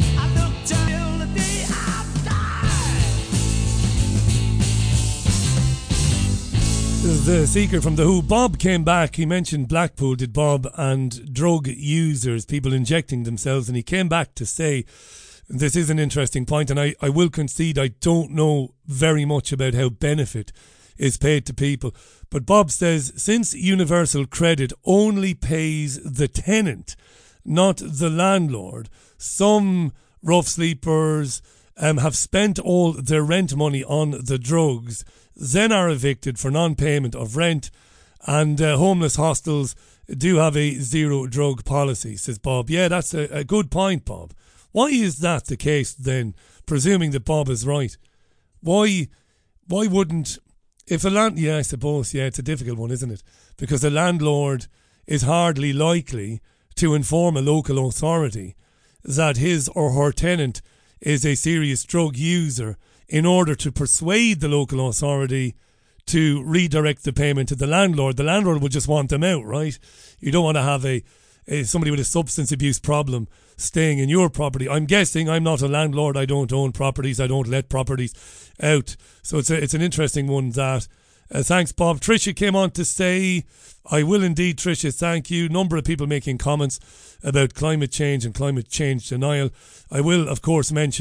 This is The Seeker from The Who. Bob came back. He mentioned Blackpool, did Bob, and drug users, people injecting themselves, and he came back to say, this is an interesting point, and I, I will concede I don't know very much about how benefit is paid to people. But Bob says, since Universal Credit only pays the tenant, not the landlord, some rough sleepers um, have spent all their rent money on the drugs, then are evicted for non-payment of rent, and uh, homeless hostels do have a zero drug policy, says Bob. Yeah, that's a, a good point, Bob. Why is that the case then, presuming that Bob is right? Why why wouldn't... If a land... Yeah, I suppose, yeah, it's a difficult one, isn't it? Because the landlord is hardly likely to inform a local authority that his or her tenant is a serious drug user in order to persuade the local authority to redirect the payment to the landlord. The landlord would just want them out, right? You don't want to have a, a somebody with a substance abuse problem staying in your property. I'm guessing, I'm not a landlord, I don't own properties, I don't let properties out. So it's a, it's an interesting one, that. Uh, thanks, Bob. Tricia came on to say, I will indeed, Tricia, thank you. Number of people making comments about climate change and climate change denial. I will, of course, mention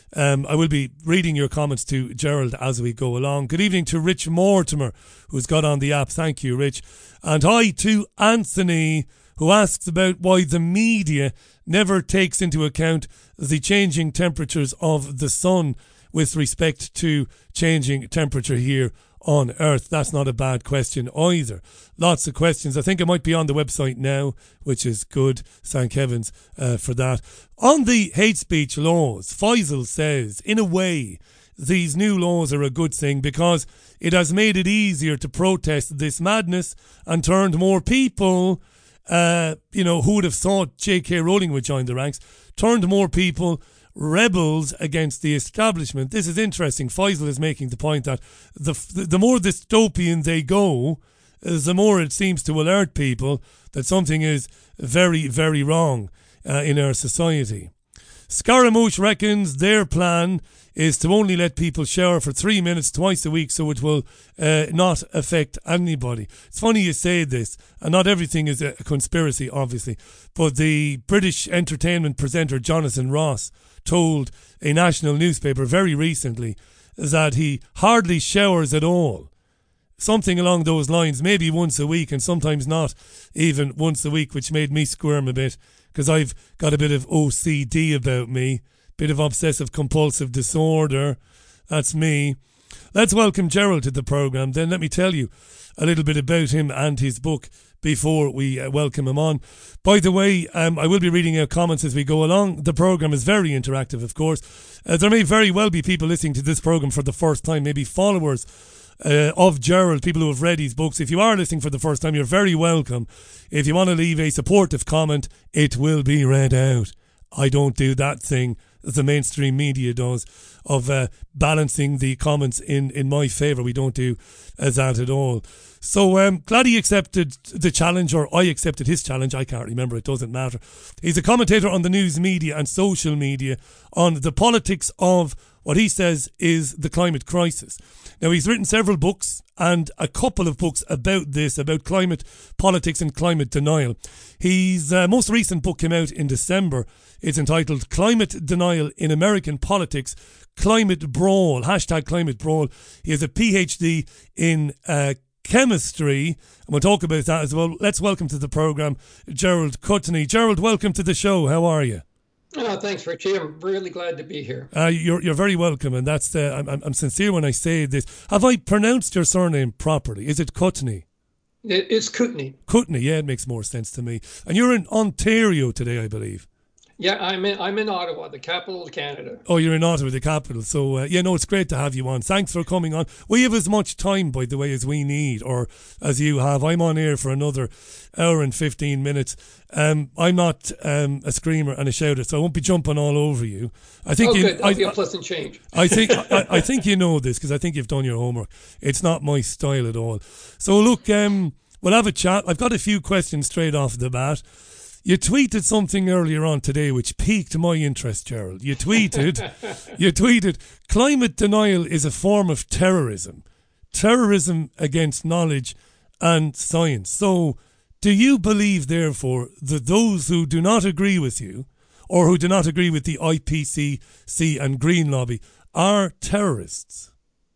Um, I will be reading your comments to Gerald as we go along. Good evening to Rich Mortimer, who's got on the app. Thank you, Rich. And hi to Anthony, who asks about why the media never takes into account the changing temperatures of the sun with respect to changing temperature here on Earth. That's not a bad question either. Lots of questions. I think it might be on the website now, which is good. Thank heavens uh, for that. On the hate speech laws, Faisal says, in a way, these new laws are a good thing because it has made it easier to protest this madness and turned more people, uh, you know, who would have thought J K Rowling would join the ranks, turned more people rebels against the establishment. This is interesting. Faisal is making the point that the the more dystopian they go, the more it seems to alert people that something is very, very wrong uh, in our society. Scaramouche reckons their plan is to only let people shower for three minutes twice a week so it will uh, not affect anybody. It's funny you say this, and not everything is a conspiracy, obviously, but the British entertainment presenter Jonathan Ross told a national newspaper very recently that he hardly showers at all. Something along those lines, maybe once a week and sometimes not even once a week, which made me squirm a bit because I've got a bit of O C D about me, bit of obsessive compulsive disorder. That's me. Let's welcome Gerald to the programme. Then let me tell you a little bit about him and his book before we uh, welcome him on. By the way, um, I will be reading out comments as we go along. The programme is very interactive, of course. Uh, there may very well be people listening to this programme for the first time, maybe followers uh, of Gerald, people who have read his books. If you are listening for the first time, you're very welcome. If you want to leave a supportive comment, it will be read out. I don't do that thing the mainstream media does of uh, balancing the comments in, in my favour. We don't do uh, that at all. So um, glad he accepted the challenge, or I accepted his challenge. I can't remember. It doesn't matter. He's a commentator on the news media and social media on the politics of what he says is the climate crisis. Now, he's written several books and a couple of books about this, about climate politics and climate denial. His uh, most recent book came out in December. It's entitled Climate Denial in American Politics, Climate Brawl, hashtag Climate Brawl. He has a P H D in uh, chemistry, and we'll talk about that as well. Let's welcome to the programme Gerald Cutney. Gerald, welcome to the show. How are you? Oh, thanks, Richie. I'm really glad to be here. Uh, you're you're very welcome, and that's uh, I'm I'm sincere when I say this. Have I pronounced your surname properly? Is it Cutney? It, it's Kootenay. Kootenay, yeah, it makes more sense to me. And you're in Ontario today, I believe. Yeah, I'm in I'm in Ottawa, the capital of Canada. Oh, you're in Ottawa, the capital. So, uh, yeah, no, it's great to have you on. Thanks for coming on. We have as much time, by the way, as we need, or as you have. I'm on air for another hour and fifteen minutes. Um, I'm not um, a screamer and a shouter, so I won't be jumping all over you. I think oh, you, good. That'll I, be a pleasant change. I think I, I think you know this because I think you've done your homework. It's not my style at all. So, look, um, we'll have a chat. I've got a few questions straight off the bat. You tweeted something earlier on today which piqued my interest, Gerald. You tweeted, you tweeted, climate denial is a form of terrorism. Terrorism against knowledge and science. So, do you believe, therefore, that those who do not agree with you, or who do not agree with the I P C C and Green Lobby, are terrorists?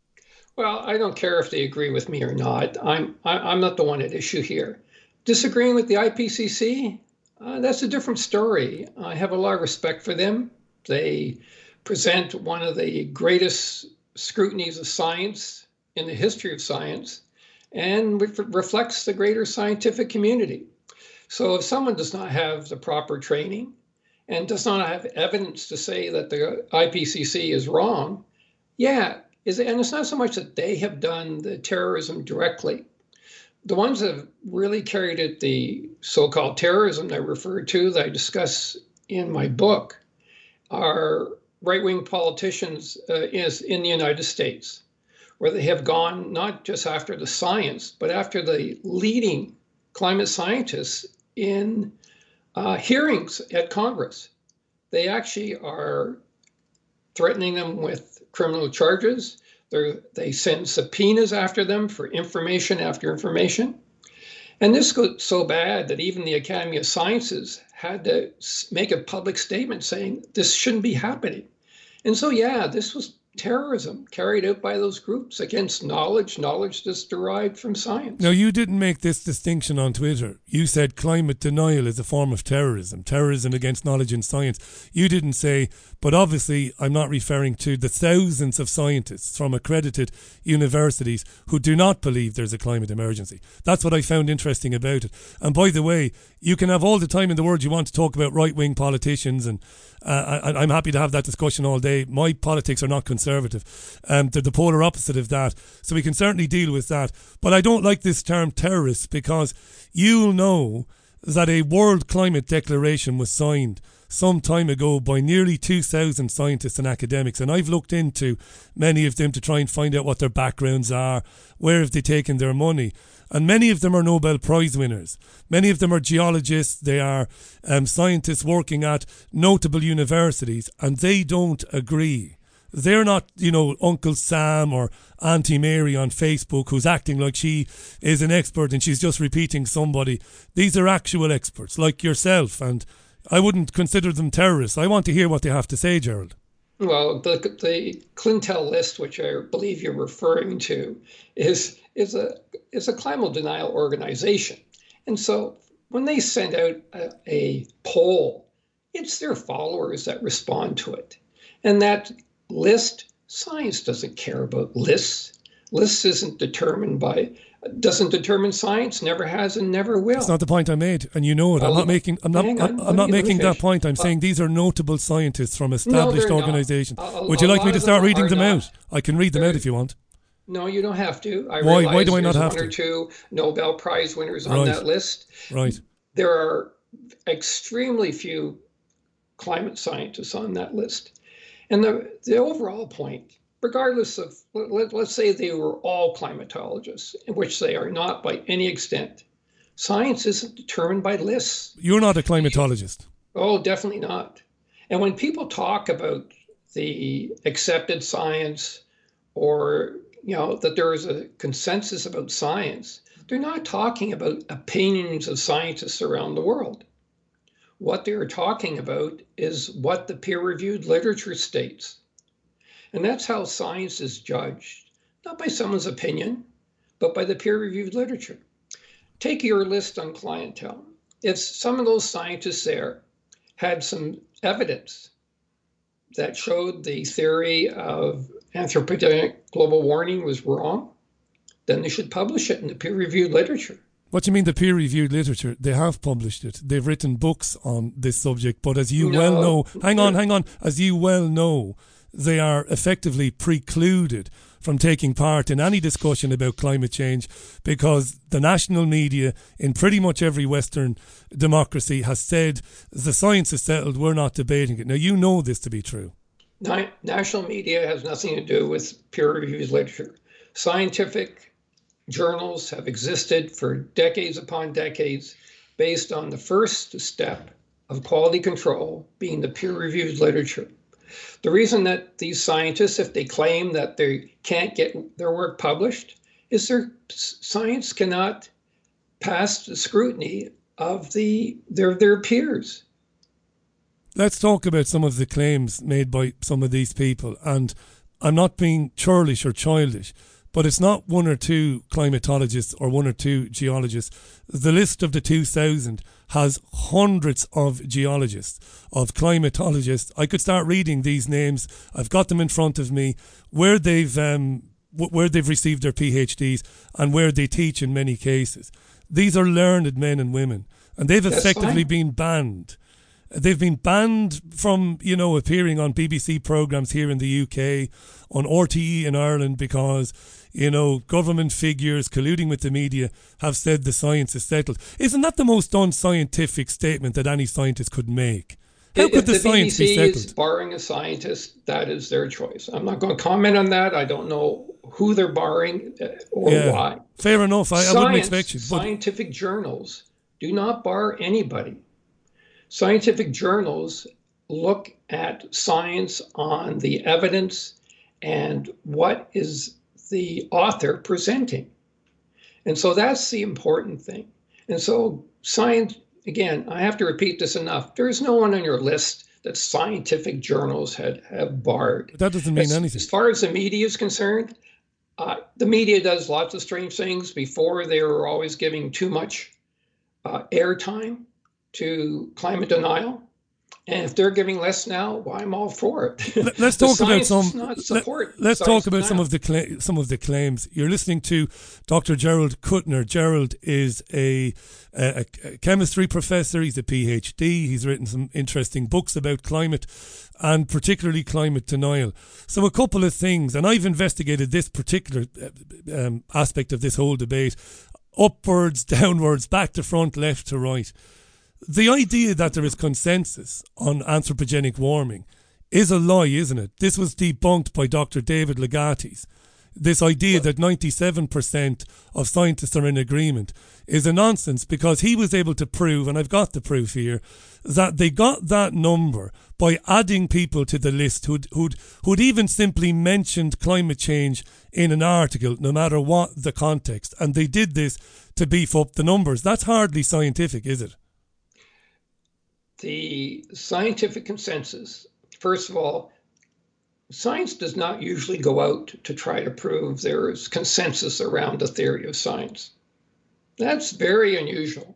Well, I don't care if they agree with me or not. I'm I, I'm not the one at issue here. Disagreeing with the I P C C? Uh, that's a different story. I have a lot of respect for them. They present one of the greatest scrutinies of science in the history of science, and it reflects the greater scientific community. So if someone does not have the proper training and does not have evidence to say that the I P C C is wrong, yeah, is it, and it's not so much that they have done the terrorism directly. The ones that have really carried it, the so-called terrorism that I referred to, that I discuss in my book, are right-wing politicians uh, is in the United States, where they have gone not just after the science, but after the leading climate scientists in uh, hearings at Congress. They actually are threatening them with criminal charges. They're, they send subpoenas after them for information after information. And this got so bad that even the Academy of Sciences had to make a public statement saying this shouldn't be happening. And so, yeah, this was terrorism carried out by those groups against knowledge, knowledge that's derived from science. Now, you didn't make this distinction on Twitter. You said climate denial is a form of terrorism, terrorism against knowledge and science. You didn't say, but obviously I'm not referring to the thousands of scientists from accredited universities who do not believe there's a climate emergency. That's what I found interesting about it. And by the way, you can have all the time in the world you want to talk about right-wing politicians, and uh, I, I'm happy to have that discussion all day. My politics are not conservative. Um, they're the polar opposite of that. So we can certainly deal with that. But I don't like this term terrorist, because you'll know that a World Climate Declaration was signed some time ago by nearly two thousand scientists and academics, and I've looked into many of them to try and find out what their backgrounds are, where have they taken their money, and many of them are Nobel Prize winners. Many of them are geologists, they are um, scientists working at notable universities, and they don't agree. They're not, you know, Uncle Sam or Auntie Mary on Facebook who's acting like she is an expert and she's just repeating somebody. These are actual experts like yourself, and I wouldn't consider them terrorists. I want to hear what they have to say, Gerald. Well, the the Clintel list, which I believe you're referring to, is is a is a climate denial organization, and so when they send out a, a poll, it's their followers that respond to it, and that list, science doesn't care about lists. Lists isn't determined by. Doesn't determine science, never has and never will. That's not the point I made, and you know it. I'm not making. I'm not. I'm, I'm not making that point. I'm uh, saying these are notable scientists from established no, organisations. A, Would you like me to start reading them not. out? I can read them out if you want. No, you don't have to. I Why? Why do I not have one to? Or two Nobel Prize winners on Right. that list. Right. There are extremely few climate scientists on that list, and the the overall point, regardless of, let, let's say they were all climatologists, in which they are not by any extent. Science isn't determined by lists. You're not a climatologist. Oh, definitely not. And when people talk about the accepted science, or, you know, that there is a consensus about science, they're not talking about opinions of scientists around the world. What they're talking about is what the peer-reviewed literature states. And that's how science is judged, not by someone's opinion, but by the peer-reviewed literature. Take your list on clientele. If some of those scientists there had some evidence that showed the theory of anthropogenic global warming was wrong, then they should publish it in the peer-reviewed literature. What do you mean the peer-reviewed literature? They have published it. They've written books on this subject, but as you No. well know, hang on, hang on, as you well know, they are effectively precluded from taking part in any discussion about climate change, because the national media in pretty much every Western democracy has said the science is settled, we're not debating it. Now, you know this to be true. Na- National media has nothing to do with peer-reviewed literature. Scientific journals have existed for decades upon decades based on the first step of quality control being the peer-reviewed literature. The reason that these scientists, if they claim that they can't get their work published, is their science cannot pass the scrutiny of the their their peers. Let's talk about some of the claims made by some of these people. And I'm not being churlish or childish, but it's not one or two climatologists or one or two geologists. The list of the two thousand has hundreds of geologists, of climatologists. I could start reading these names. I've got them in front of me, where they've um, w- where they've received their PhDs and where they teach in many cases. These are learned men and women, and they've That's effectively fine. been banned. They've been banned from, you know, appearing on B B C programmes here in the U K, on R T E in Ireland, because, you know, government figures colluding with the media have said the science is settled. Isn't that the most unscientific statement that any scientist could make? How If could the, the science B B C be is settled? barring a scientist, that is their choice. I'm not going to comment on that. I don't know who they're barring uh, or Yeah, why. fair enough. I, I wouldn't expect you. But Scientific journals do not bar anybody. Scientific journals look at science on the evidence and what is the author presenting. And so that's the important thing. And so science, again, I have to repeat this enough. There's no one on your list that scientific journals had have barred. But that doesn't mean as, anything. As far as the media is concerned, uh, the media does lots of strange things. Before, they were always giving too much uh, airtime to climate denial. And if they're giving less now, well, I'm all for it. Let's talk about some. Let, let's talk about some of the cla- some of the claims. You're listening to Doctor Gerald Kuttner. Gerald is a, a, a chemistry professor. He's a PhD. He's written some interesting books about climate, and particularly climate denial. So a couple of things, and I've investigated this particular um, aspect of this whole debate, upwards, downwards, back to front, left to right. The idea that there is consensus on anthropogenic warming is a lie, isn't it? This was debunked by Doctor David Legatis. This idea that ninety-seven percent of scientists are in agreement is a nonsense, because he was able to prove, and I've got the proof here, that they got that number by adding people to the list who'd, who'd, who'd even simply mentioned climate change in an article, no matter what the context. And they did this to beef up the numbers. That's hardly scientific, is it? The scientific consensus, first of all, science does not usually go out to try to prove there is consensus around a theory of science. That's very unusual.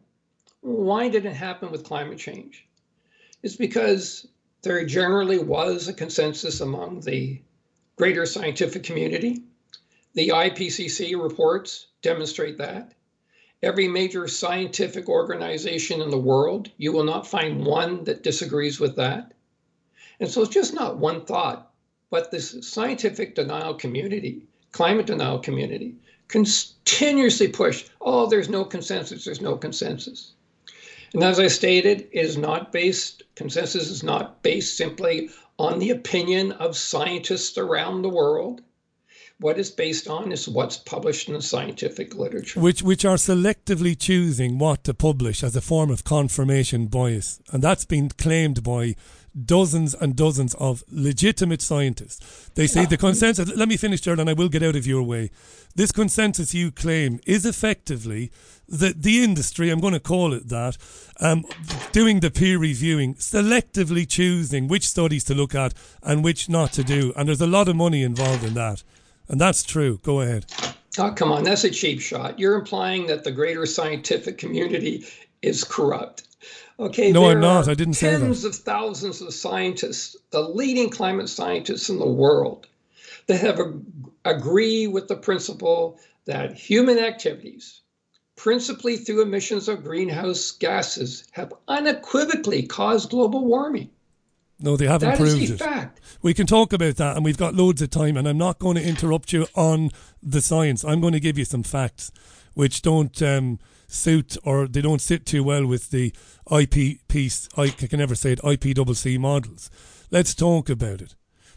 Why did it happen with climate change? It's because there generally was a consensus among the greater scientific community. The I P C C reports demonstrate that. Every major scientific organization in the world, you will not find one that disagrees with that. And so it's just not one thought, but this scientific denial community, climate denial community, continuously push, oh, there's no consensus, there's no consensus. And as I stated, it is not based, consensus is not based simply on the opinion of scientists around the world. What it's based on is what's published in the scientific literature. Which which are selectively choosing what to publish as a form of confirmation bias. And that's been claimed by dozens and dozens of legitimate scientists. They say the consensus, let me finish, Gerald, and I will get out of your way. This consensus you claim is effectively the, the industry, I'm going to call it that, um, doing the peer reviewing, selectively choosing which studies to look at and which not to do. And there's a lot of money involved in that. And that's true. Go ahead. Oh, come on. That's a cheap shot. You're implying that the greater scientific community is corrupt. Okay. No, I'm not. I didn't say that. Tens of thousands of scientists, the leading climate scientists in the world, that have a, agree with the principle that human activities, principally through emissions of greenhouse gases, have unequivocally caused global warming. No, they haven't that proved is a it. Fact. We can talk about that, and we've got loads of time, and I'm not going to interrupt you on the science. I'm going to give you some facts which don't um, suit, or they don't sit too well with the I P piece, I can never say it, I P C C models. Let's talk about it.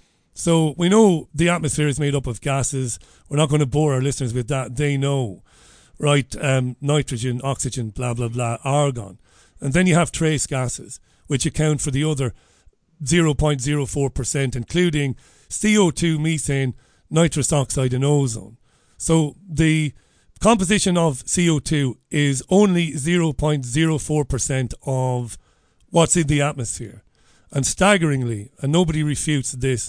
So we know the atmosphere is made up of gases. We're not going to bore our listeners with that. They know, right? Um, nitrogen, oxygen, blah, blah, blah, argon. And then you have trace gases, which account for the other zero point zero four percent, including C O two, methane, nitrous oxide and ozone. So the composition of C O two is only zero point zero four percent of what's in the atmosphere. And staggeringly, and nobody refutes this,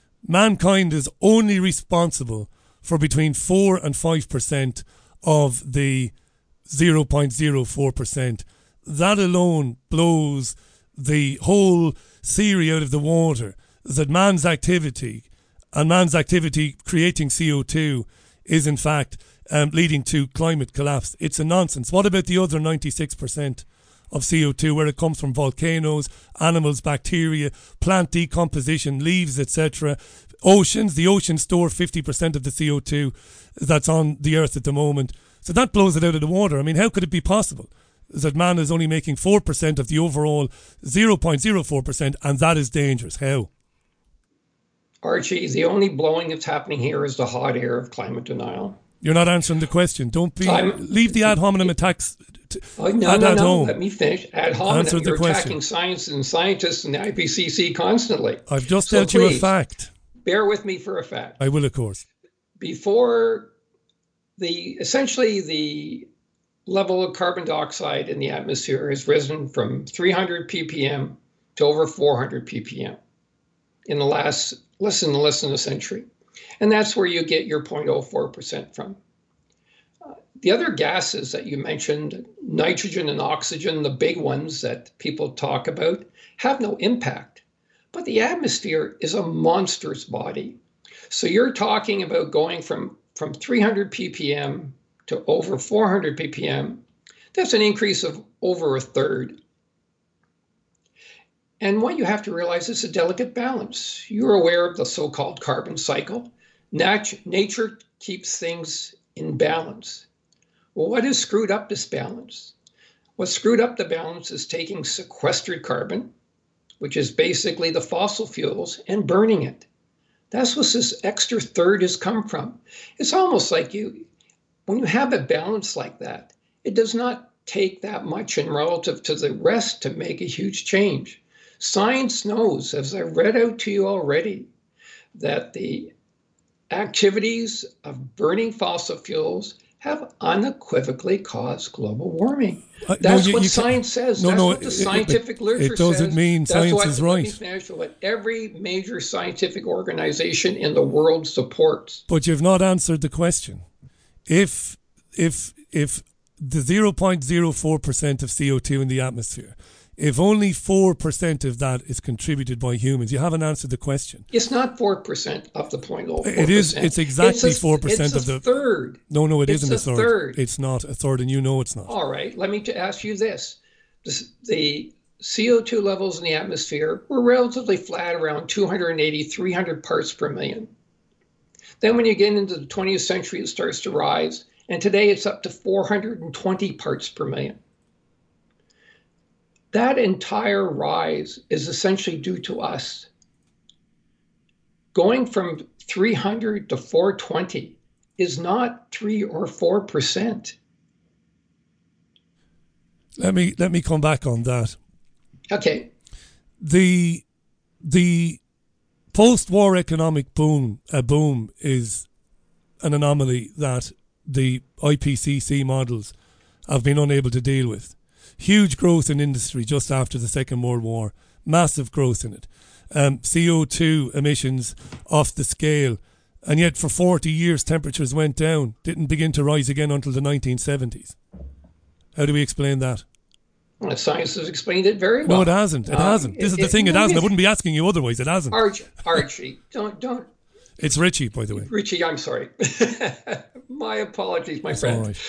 mankind is only responsible for between four and five percent of the zero point zero four percent. That alone blows the whole theory out of the water that man's activity and man's activity creating C O two is in fact um, leading to climate collapse. It's a nonsense. What about the other ninety-six percent of C O two, where it comes from volcanoes, animals, bacteria, plant decomposition, leaves, et cetera? Oceans, the oceans store fifty percent of the C O two that's on the earth at the moment. So that blows it out of the water. I mean, how could it be possible that man is only making four percent of the overall zero point zero four percent, and that is dangerous? How? Archie, the only blowing that's happening here is the hot air of climate denial. You're not answering the question. Don't be. I'm, leave the ad hominem attacks t- oh, no, ad, no, ad no. home. Let me finish. Ad hominem. Answer the You're question. Attacking science and scientists and the I P C C constantly. I've just so told please, you a fact. Bear with me for a fact. I will, of course. Before the essentially the level of carbon dioxide in the atmosphere has risen from three hundred ppm to over four hundred ppm in the last less than less than a century. And that's where you get your zero point zero four percent from. Uh, the other gases that you mentioned, nitrogen and oxygen, the big ones that people talk about, have no impact. But the atmosphere is a monstrous body. So you're talking about going from, from three hundred ppm to over four hundred ppm. That's an increase of over a third. And what you have to realize is a delicate balance. You're aware of the so-called carbon cycle. Nat- nature keeps things in balance. Well, what has screwed up this balance? What screwed up the balance is taking sequestered carbon, which is basically the fossil fuels, and burning it. That's what this extra third has come from. It's almost like you, when you have a balance like that, it does not take that much in relative to the rest to make a huge change. Science knows, as I read out to you already, that the activities of burning fossil fuels have unequivocally caused global warming. Uh, That's no, you, what you science says. No, That's no, what the it, scientific it, literature it doesn't says. mean That's science what, is let me right. finish what every major scientific organization in the world supports. But you've not answered the question. If if if the zero point zero four percent of C O two in the atmosphere, if only four percent of that is contributed by humans, you haven't answered the question. It's not four percent of the zero point zero four percent. It is. It's exactly four percent of the third. No, no, it it's isn't a a third. third. It's not a third, and you know it's not. All right. Let me ask you this: this the C O two levels in the atmosphere were relatively flat, around two hundred eighty, three hundred parts per million. Then, when you get into the twentieth century, it starts to rise, and today it's up to four hundred twenty parts per million. That entire rise is essentially due to us. Going from three hundred to four twenty is not three or four percent. Let me let me come back on that. Okay. The the post-war economic boom uh, boom is an anomaly that the I P C C models have been unable to deal with. Huge growth in industry just after the Second World War. Massive growth in it. Um, C O two emissions off the scale. And yet for forty years temperatures went down. Didn't begin to rise again until the nineteen seventies. How do we explain that? Well, science has explained it very well. No, it hasn't. It um, hasn't. This it, is the it, thing, it, it hasn't. I wouldn't be asking you otherwise. It hasn't. Archie, Archie, don't, don't. It's Richie, by the way. Richie, I'm sorry. My apologies, my That's friend. All right.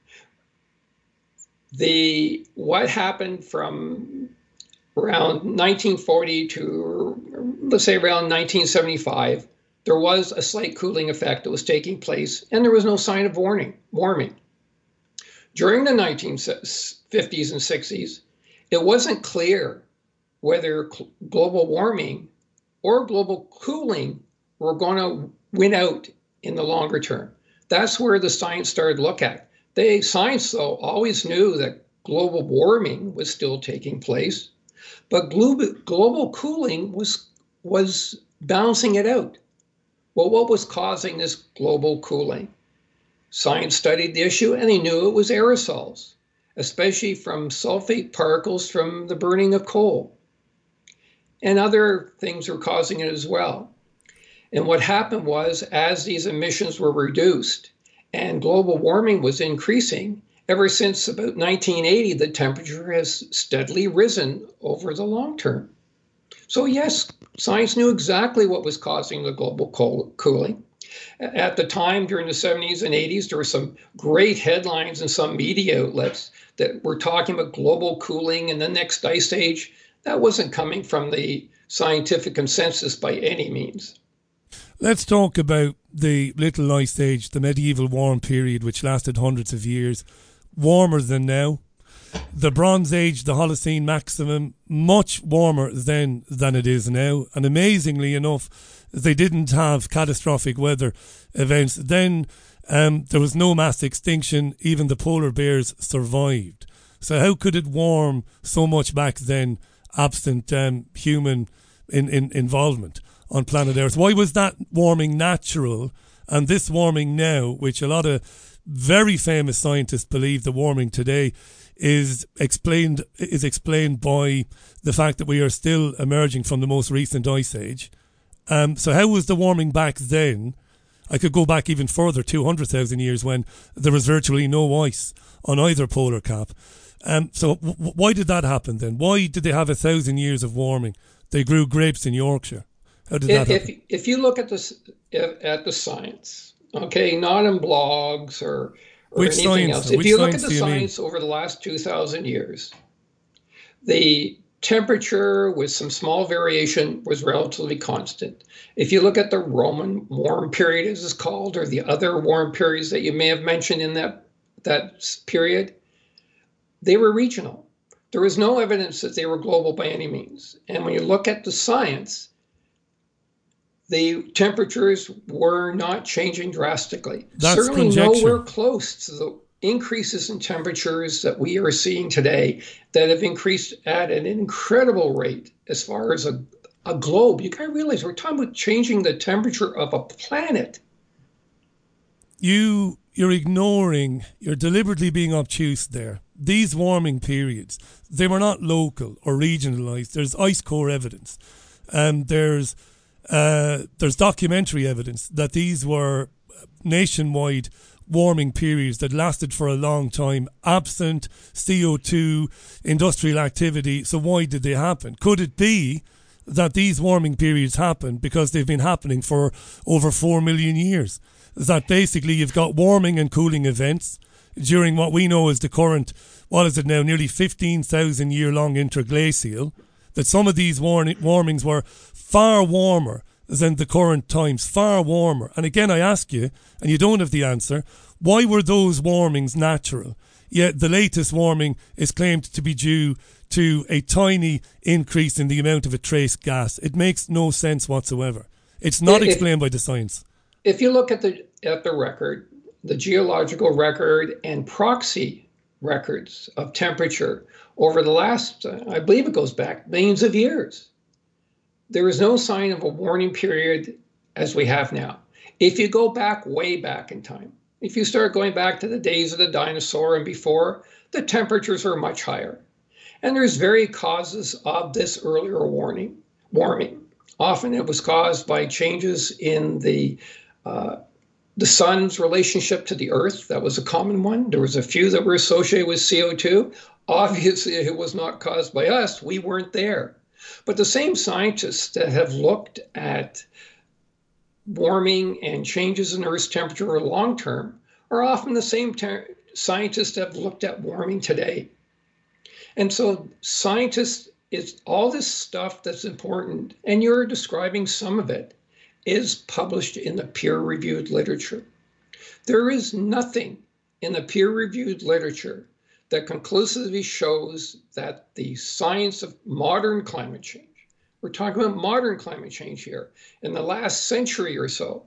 The what happened from around nineteen forty to, let's say, around nineteen seventy-five, there was a slight cooling effect that was taking place, and there was no sign of warning, warming. During the nineteen fifties and sixties, it wasn't clear whether cl- global warming or global cooling were going to win out in the longer term. That's where the science started to look at. They, science, though, always knew that global warming was still taking place, but global, global cooling was, was balancing it out. Well, what was causing this global cooling? Science studied the issue, and they knew it was aerosols, especially from sulfate particles from the burning of coal. And other things were causing it as well. And what happened was, as these emissions were reduced and global warming was increasing, ever since about nineteen eighty, the temperature has steadily risen over the long term. So yes, science knew exactly what was causing the global coal- cooling. At the time, during the seventies and eighties, there were some great headlines in some media outlets that were talking about global cooling and the next ice age. That wasn't coming from the scientific consensus by any means. Let's talk about the Little Ice Age, the medieval warm period, which lasted hundreds of years. Warmer than now. The Bronze Age, the Holocene maximum, much warmer then than it is now. And amazingly enough, they didn't have catastrophic weather events. Then um, there was no mass extinction. Even the polar bears survived. So how could it warm so much back then, absent um, human in, in involvement on planet Earth? Why was that warming natural and this warming now, which a lot of very famous scientists believe the warming today is explained is explained by the fact that we are still emerging from the most recent ice age. Um, so how was the warming back then? I could go back even further, two hundred thousand years, when there was virtually no ice on either polar cap. Um, so w- why did that happen then? Why did they have a thousand years of warming? They grew grapes in Yorkshire. How did if, that happen? If, if you look at this at the science, okay, not in blogs or, or Which anything science, else. though? If Which you look at science the do you mean? science over the last two thousand years, the temperature with some small variation was relatively constant. If you look at the Roman warm period, as it's called, or the other warm periods that you may have mentioned in that, that period, they were regional. There was no evidence that they were global by any means. And when you look at the science, the temperatures were not changing drastically. That's Certainly conjecture. nowhere close to the increases in temperatures that we are seeing today that have increased at an incredible rate as far as a, a globe. You gotta realize we're talking about changing the temperature of a planet. You, you're ignoring, you're deliberately being obtuse there. These warming periods, they were not local or regionalised. There's ice core evidence. Um, there's uh, there's documentary evidence that these were nationwide warming periods that lasted for a long time, absent C O two, industrial activity. So why did they happen? Could it be that these warming periods happened because they've been happening for over four million years? That basically you've got warming and cooling events during what we know as the current, what is it now, nearly fifteen thousand year long interglacial, that some of these warn- warmings were far warmer than the current times, far warmer. And again, I ask you, and you don't have the answer, why were those warmings natural? Yet the latest warming is claimed to be due to a tiny increase in the amount of a trace gas. It makes no sense whatsoever. It's not If- explained by the science. If you look at the at the record, the geological record and proxy records of temperature over the last, uh, I believe it goes back millions of years, there is no sign of a warming period as we have now. If you go back way back in time, if you start going back to the days of the dinosaur and before, the temperatures are much higher. And there's various causes of this earlier warming. warming. Often it was caused by changes in the uh, the sun's relationship to the earth. That was a common one. There was a few that were associated with C O two. Obviously, it was not caused by us. We weren't there. But the same scientists that have looked at warming and changes in Earth's temperature long term are often the same ter- scientists that have looked at warming today. And so scientists, it's all this stuff that's important, and you're describing some of it, is published in the peer-reviewed literature. There is nothing in the peer-reviewed literature that conclusively shows that the science of modern climate change, we're talking about modern climate change here, in the last century or so,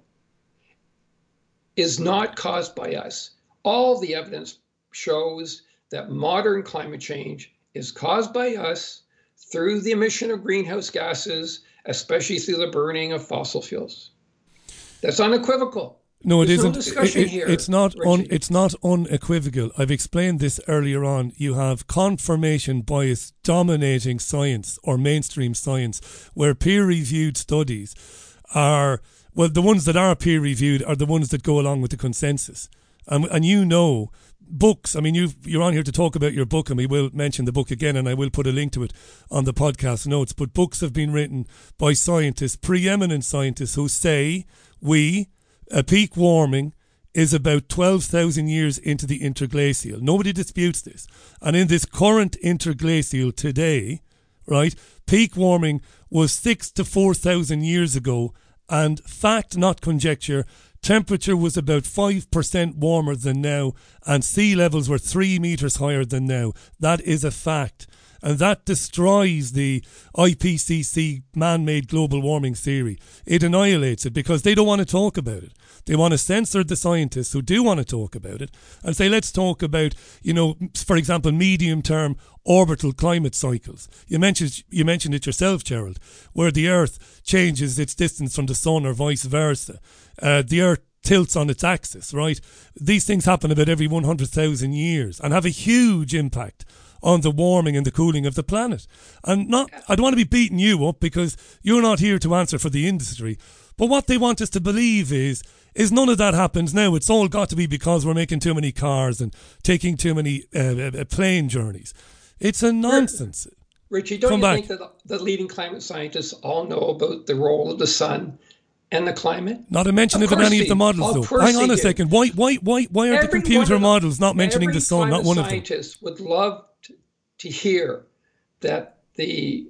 is not caused by us. All the evidence shows that modern climate change is caused by us through the emission of greenhouse gases, especially through the burning of fossil fuels. That's unequivocal. No, it There's isn't. No discussion It- it- here, it's not. Un, Richie. it's not unequivocal. I've explained this earlier on. You have confirmation bias dominating science or mainstream science, where peer-reviewed studies are, well, the ones that are peer-reviewed are the ones that go along with the consensus. And and you know, books. I mean, you you're on here to talk about your book, and we will mention the book again, and I will put a link to it on the podcast notes. But books have been written by scientists, preeminent scientists, who say we. A peak warming is about twelve thousand years into the interglacial. Nobody disputes this. And in this current interglacial today, right, peak warming was six to four thousand years ago, and fact, not conjecture, temperature was about five percent warmer than now, and sea levels were three metres higher than now. That is a fact. And that destroys the I P C C man-made global warming theory. It annihilates it because they don't want to talk about it. They want to censor the scientists who do want to talk about it and say, let's talk about, you know, for example, medium-term orbital climate cycles. You mentioned you mentioned it yourself, Gerald, where the Earth changes its distance from the Sun or vice versa. Uh, the Earth tilts on its axis, right? These things happen about every one hundred thousand years and have a huge impact on the warming and the cooling of the planet. And not, I don't want to be beating you up because you're not here to answer for the industry, but what they want us to believe is is none of that happens now. It's all got to be because we're making too many cars and taking too many uh, plane journeys. It's a nonsense. Richie, don't Come you back. think that the leading climate scientists all know about the role of the sun and the climate? Not a mention of, Of it in any course of the they- models, of though. course Hang on they a do. second. Why, why, why, why are the Every computer one of them- models not mentioning every the sun? Not climate one of them. Scientists would love to, to hear that the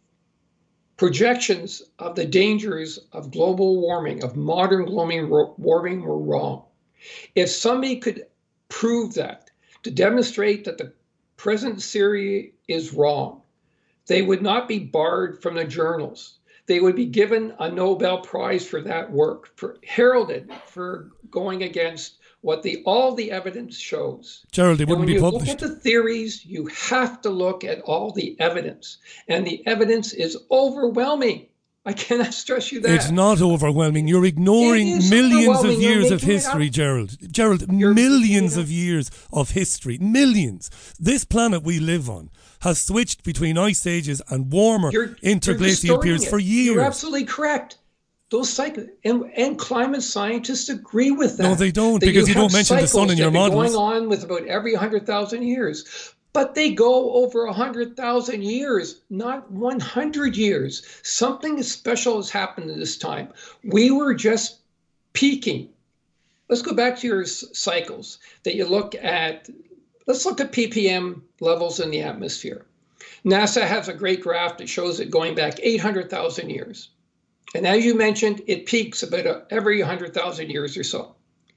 projections of the dangers of global warming, of modern global warming, were wrong. If somebody could prove that, to demonstrate that the present theory is wrong, they would not be barred from the journals. They would be given a Nobel Prize for that work, for heralded for going against what the all the evidence shows. Gerald, they And wouldn't when be you published. look at the theories, you have to look at all the evidence, and the evidence is overwhelming. I cannot stress you that. It's not overwhelming. You're ignoring It is millions of overwhelming. You're years of making it history, up. Gerald. Gerald, millions of years of history. Millions. This planet we live on has switched between ice ages and warmer You're- you're interglacial distorting periods it. for years. You're absolutely correct. Those cycles and, and climate scientists agree with that. No, they don't, that because you have don't mention the sun cycles in your that have been models. Going on with about every hundred thousand years, but they go over a hundred thousand years, not one hundred years. Something special has happened at this time. We were just peaking. Let's go back to your s- cycles that you look at. Let's look at P P M levels in the atmosphere. NASA has a great graph that shows it going back eight hundred thousand years. And as you mentioned, it peaks about a, every one hundred thousand years or so.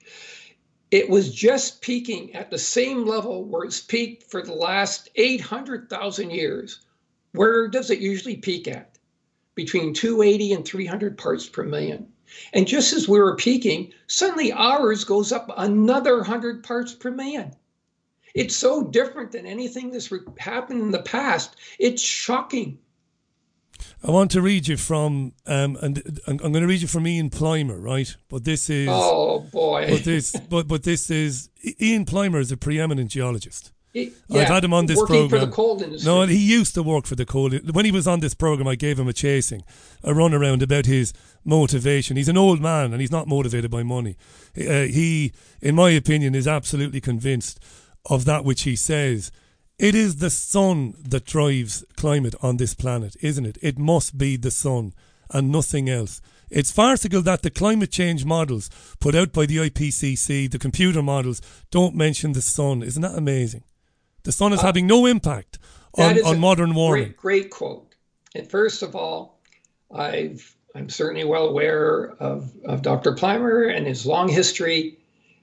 It was just peaking at the same level where it's peaked for the last eight hundred thousand years. Where does it usually peak at? Between two hundred eighty and three hundred parts per million. And just as we were peaking, suddenly ours goes up another one hundred parts per million. It's so different than anything that's re- happened in the past. It's shocking. I want to read you from, um, and I'm going to read you from Ian Plimer, right? But this is, Oh, boy. But this, but but this is Ian Plimer is a preeminent geologist. He- I've yeah, had him on this working program. for the coal industry. No, he used to work for the coal. When he was on this program, I gave him a chasing, a run around about his motivation. He's an old man and he's not motivated by money. Uh, he, in my opinion, is absolutely convinced of that which he says. It is the sun that drives climate on this planet, isn't it? It must be the sun and nothing else. It's farcical that the climate change models put out by the I P C C, the computer models, don't mention the sun. Isn't that amazing? The sun is Uh, having no impact That on, is on a modern warming. Great, great quote. And first of all, I've, I'm certainly well aware of, of Doctor Plimer and his long history.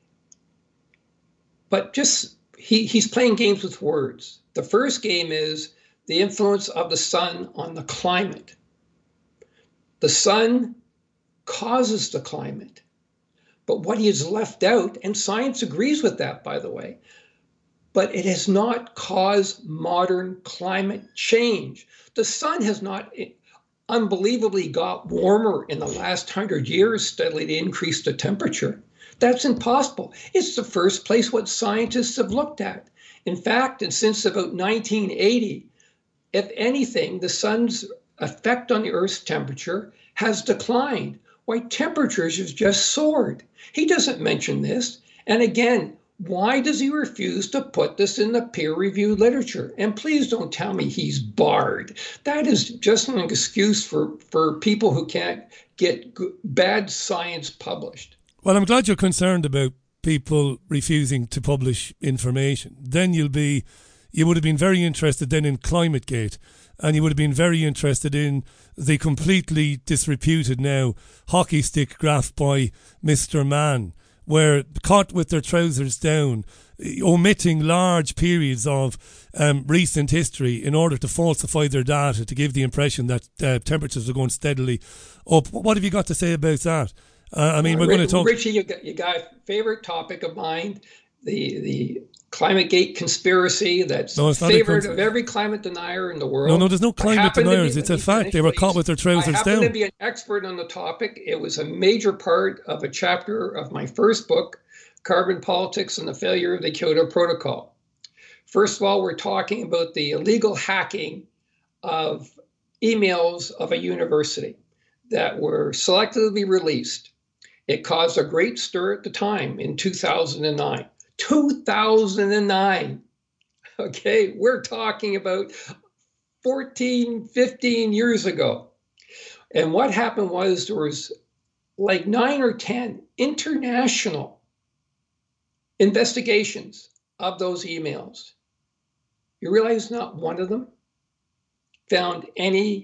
But just, he, he's playing games with words. The first game is the influence of the sun on the climate. The sun causes the climate. But what he has left out, and science agrees with that, by the way, but it has not caused modern climate change. The sun has not unbelievably got warmer in the last hundred years, steadily increased the temperature. That's impossible. It's the first place what scientists have looked at. In fact, and since about nineteen eighty, if anything, the sun's effect on the Earth's temperature has declined, while temperatures have just soared. He doesn't mention this. And again, why does he refuse to put this in the peer-reviewed literature? And please don't tell me he's barred. That is just an excuse for, for people who can't get good, bad science published. Well, I'm glad you're concerned about people refusing to publish information. Then you'll be, you would have been very interested then in ClimateGate, and you would have been very interested in the completely disreputed now hockey stick graph by Mister Mann, where caught with their trousers down, omitting large periods of um, recent history in order to falsify their data to give the impression that uh, temperatures are going steadily up. What have you got to say about that? Uh, I mean, Uh, we're Ri- going to talk... Richie, you got, you got a favorite topic of mine, the the ClimateGate conspiracy that's no, favored cons- of every climate denier in the world. No, no, there's no climate deniers. Be, it's a fact. finish, they were please. caught with their trousers I happen down. to be an expert on the topic. It was a major part of a chapter of my first book, Carbon Politics and the Failure of the Kyoto Protocol. First of all, we're talking about the illegal hacking of emails of a university that were selectively released. It caused a great stir at the time in two thousand nine. two thousand nine. Okay, we're talking about fourteen, fifteen years ago. And what happened was there was like nine or ten international investigations of those emails. You realize not one of them found any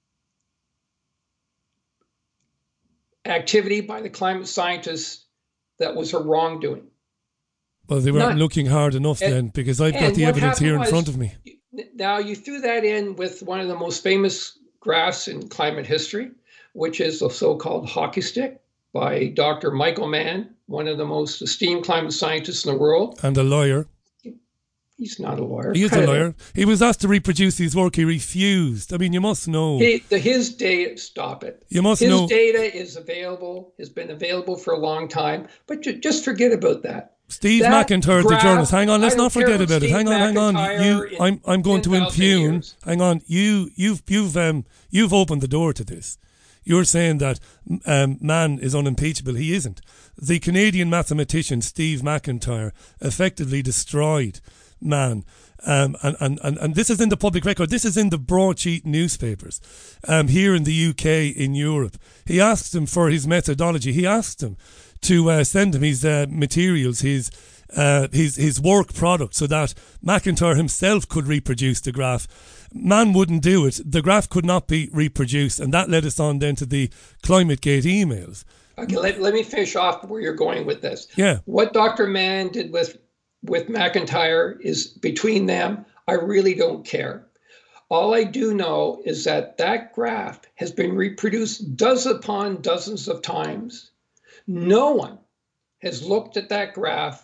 activity by the climate scientists that was a wrongdoing. Well, they weren't None. looking hard enough and, then, because I've got the evidence here in was, front of me. Now, you threw that in with one of the most famous graphs in climate history, which is the so-called hockey stick by Doctor Michael Mann, one of the most esteemed climate scientists in the world. And a lawyer. He's not a lawyer. He is a lawyer. He was asked to reproduce his work. He refused. I mean, you must know. He, the, his data, stop it. You must his know. His data is available, has been available for a long time, but ju- just forget about that. Steve that McIntyre, graph, the journalist. Hang on, let's not forget about Steve it. Hang on, hang on. You, in I'm, I'm going to impugn. Years. Hang on. You, you've, you've, um, you've opened the door to this. You're saying that um, Mann is unimpeachable. He isn't. The Canadian mathematician Steve McIntyre effectively destroyed Mann. Um, and, and, and, and this is in the public record. This is in the broadsheet newspapers um, here in the U K, in Europe. He asked him for his methodology. He asked him to uh, send him his uh, materials, his uh, his his work product, so that McIntyre himself could reproduce the graph. Mann wouldn't do it. The graph could not be reproduced, and that led us on then to the ClimateGate emails. Okay, let, let me finish off where you're going with this. Yeah. What Doctor Mann did with with McIntyre is between them. I really don't care. All I do know is that that graph has been reproduced dozens upon dozens of times. No one has looked at that graph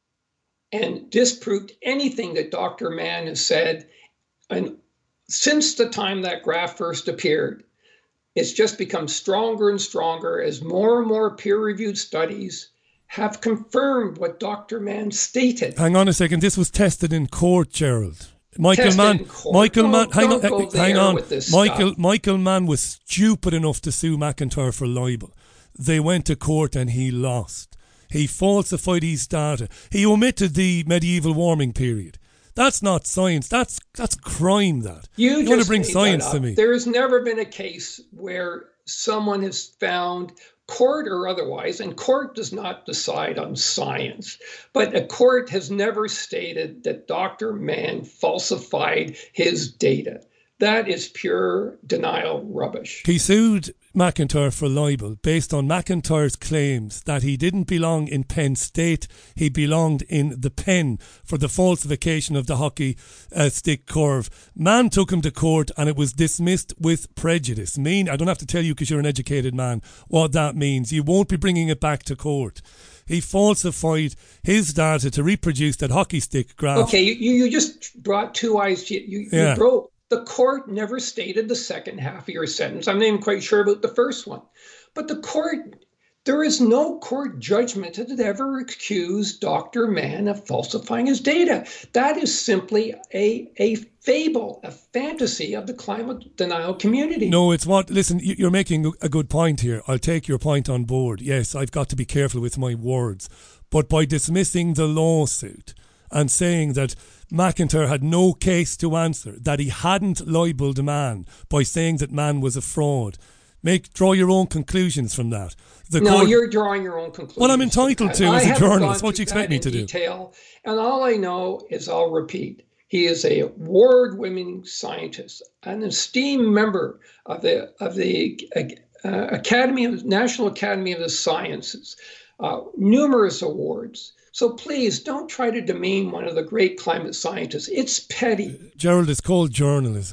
and disproved anything that Doctor Mann has said. And since the time that graph first appeared, it's just become stronger and stronger as more and more peer-reviewed studies have confirmed what Doctor Mann stated. Hang on a second. This was tested in court, Gerald. Michael Tested Mann. in court. Michael No, Mann. Hang don't on. go uh, there hang on. with this Michael. stuff. Michael Mann was stupid enough to sue McIntyre for libel. They went to court and he lost. He falsified his data. He omitted the medieval warming period. That's not science. That's that's crime. That You, want just to bring made science that to up. me? There has never been a case where someone has found, court or otherwise, and court does not decide on science, but a court has never stated that Doctor Mann falsified his data. That is pure denial rubbish. He sued McIntyre for libel based on McIntyre's claims that he didn't belong in Penn State, he belonged in the pen for the falsification of the hockey uh, stick curve. Mann took him to court and it was dismissed with prejudice. Mean, I don't have to tell you because you're an educated man what that means. You won't be bringing it back to court. He falsified his data to reproduce that hockey stick graph. Okay, you, you just brought two eyes to you. You, Yeah. you broke. The court never stated the second half of your sentence. I'm not even quite sure about the first one. But the court, there is no court judgment that had ever accused Doctor Mann of falsifying his data. That is simply a, a fable, a fantasy of the climate denial community. No, it's what, listen, you- you're making a good point here. I'll take your point on board. Yes, I've got to be careful with my words. But by dismissing the lawsuit and saying that McIntyre had no case to answer, that he hadn't libelled Mann by saying that Mann was a fraud, make draw your own conclusions from that. The no, court- you're drawing your own conclusions. Well, I'm entitled to I as a haven't journalist. gone What do you through expect that me in to do? detail, and all I know is I'll repeat. He is a award-winning scientist, an esteemed member of the of the uh, Academy of National Academy of the Sciences, uh, numerous awards. So please don't try to demean one of the great climate scientists. It's petty. Gerald, it's called journalism.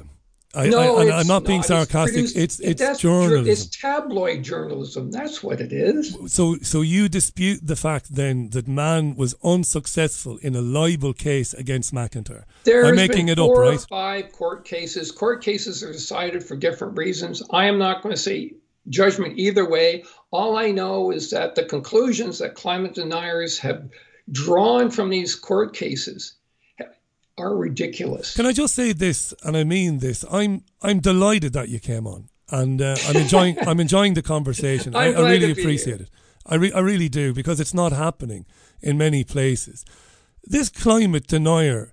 I, no, I, it's I'm not being not. sarcastic. It's, it's it's that's, journalism. It's tabloid journalism. That's what it is. So so you dispute the fact then that Mann was unsuccessful in a libel case against McIntyre. There's I'm making been it four up, or right? five court cases. Court cases are decided for different reasons. I am not going to say judgment either way. All I know is that the conclusions that climate deniers have drawn from these court cases are ridiculous. Can I just say this, and I mean this? I'm I'm delighted that you came on, and uh, I'm enjoying I'm enjoying the conversation. I, I really appreciate it. I re- I really do, because it's not happening in many places. This climate denier,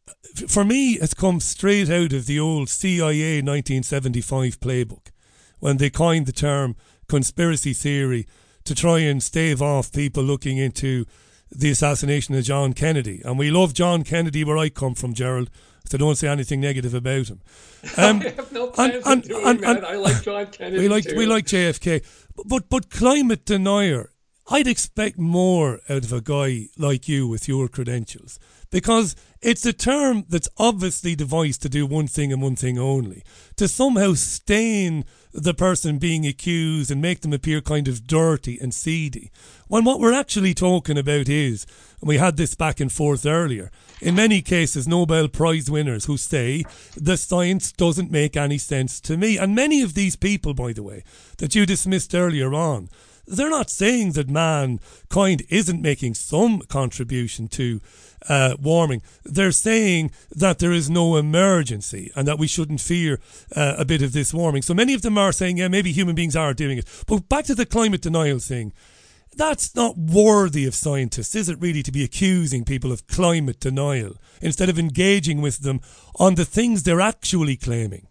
for me, has come straight out of the old C I A nineteen seventy-five playbook, when they coined the term conspiracy theory to try and stave off people looking into the assassination of John Kennedy. And we love John Kennedy where I come from, Gerald, so don't say anything negative about him. Um, I have no plans on doing and, that. and, I like John Kennedy we like, too. We like J F K. But, but climate denier, I'd expect more out of a guy like you with your credentials, because it's a term that's obviously devised to do one thing and one thing only, to somehow stain the person being accused and make them appear kind of dirty and seedy. When what we're actually talking about is, and we had this back and forth earlier, in many cases Nobel Prize winners who say the science doesn't make any sense to me. And many of these people, by the way, that you dismissed earlier on, they're not saying that mankind isn't making some contribution to uh, warming. They're saying that there is no emergency and that we shouldn't fear uh, a bit of this warming. So many of them are saying, yeah, maybe human beings are doing it. But back to the climate denial thing, that's not worthy of scientists, is it really, to be accusing people of climate denial instead of engaging with them on the things they're actually claiming?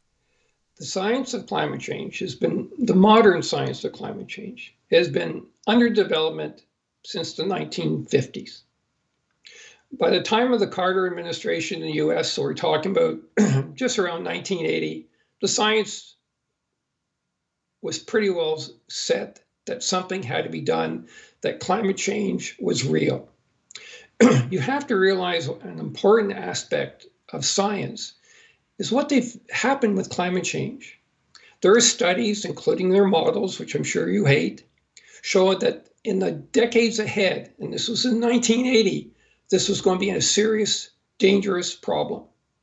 The science of climate change has been, the modern science of climate change has been under development since the nineteen fifties. By the time of the Carter administration in the U S, so we're talking about just around nineteen eighty, the science was pretty well set that something had to be done, that climate change was real. You have to realize an important aspect of science is what they've happened with climate change. There are studies, including their models, which I'm sure you hate, show that in the decades ahead, and this was in nineteen eighty, this was going to be a serious, dangerous problem.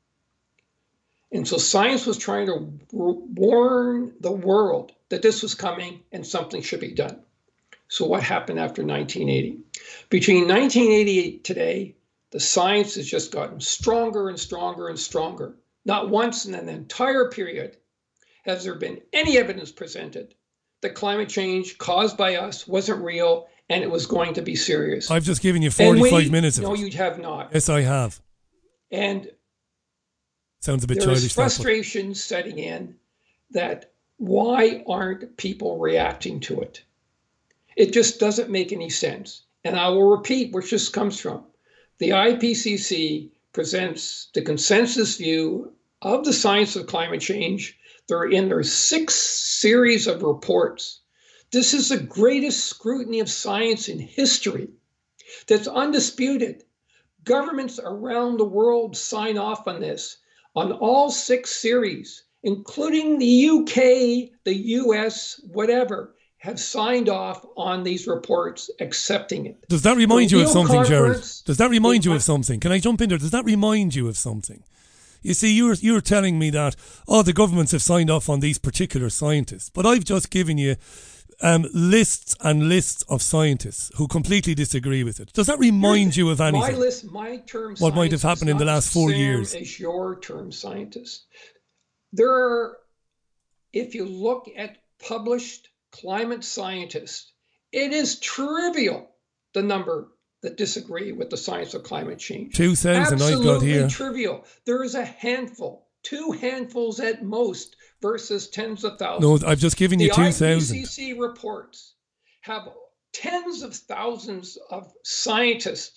And so science was trying to warn the world that this was coming and something should be done. So what happened after nineteen eighty? Between nineteen eighty-eight today, the science has just gotten stronger and stronger and stronger. Not once in an entire period has there been any evidence presented that climate change caused by us wasn't real and it was going to be serious. I've just given you forty-five we, minutes of no, it. No, you have not. Yes, I have. And sounds a bit there childish. is frustration that, setting in that why aren't people reacting to it? It just doesn't make any sense. And I will repeat where this comes from. The I P C C presents the consensus view of the science of climate change. They're in their sixth series of reports. This is the greatest scrutiny of science in history that's undisputed. Governments around the world sign off on this, on all six series, including the U K, the U S, whatever, have signed off on these reports, accepting it. Does that remind the you of something, Gerald? Does that remind you what? of something? Can I jump in there? Does that remind you of something? You see, you're you're telling me that, oh, the governments have signed off on these particular scientists, but I've just given you um, lists and lists of scientists who completely disagree with it. Does that remind you of anything? My list, my term what might have happened in the last four same years? As your term scientist, there are, if you look at published climate scientists, it is trivial the number that disagree with the science of climate change. Two thousand I've got here. Absolutely trivial. There is a handful, two handfuls at most, versus tens of thousands. No, I've just given you two thousand. The I P C C reports have tens of thousands of scientists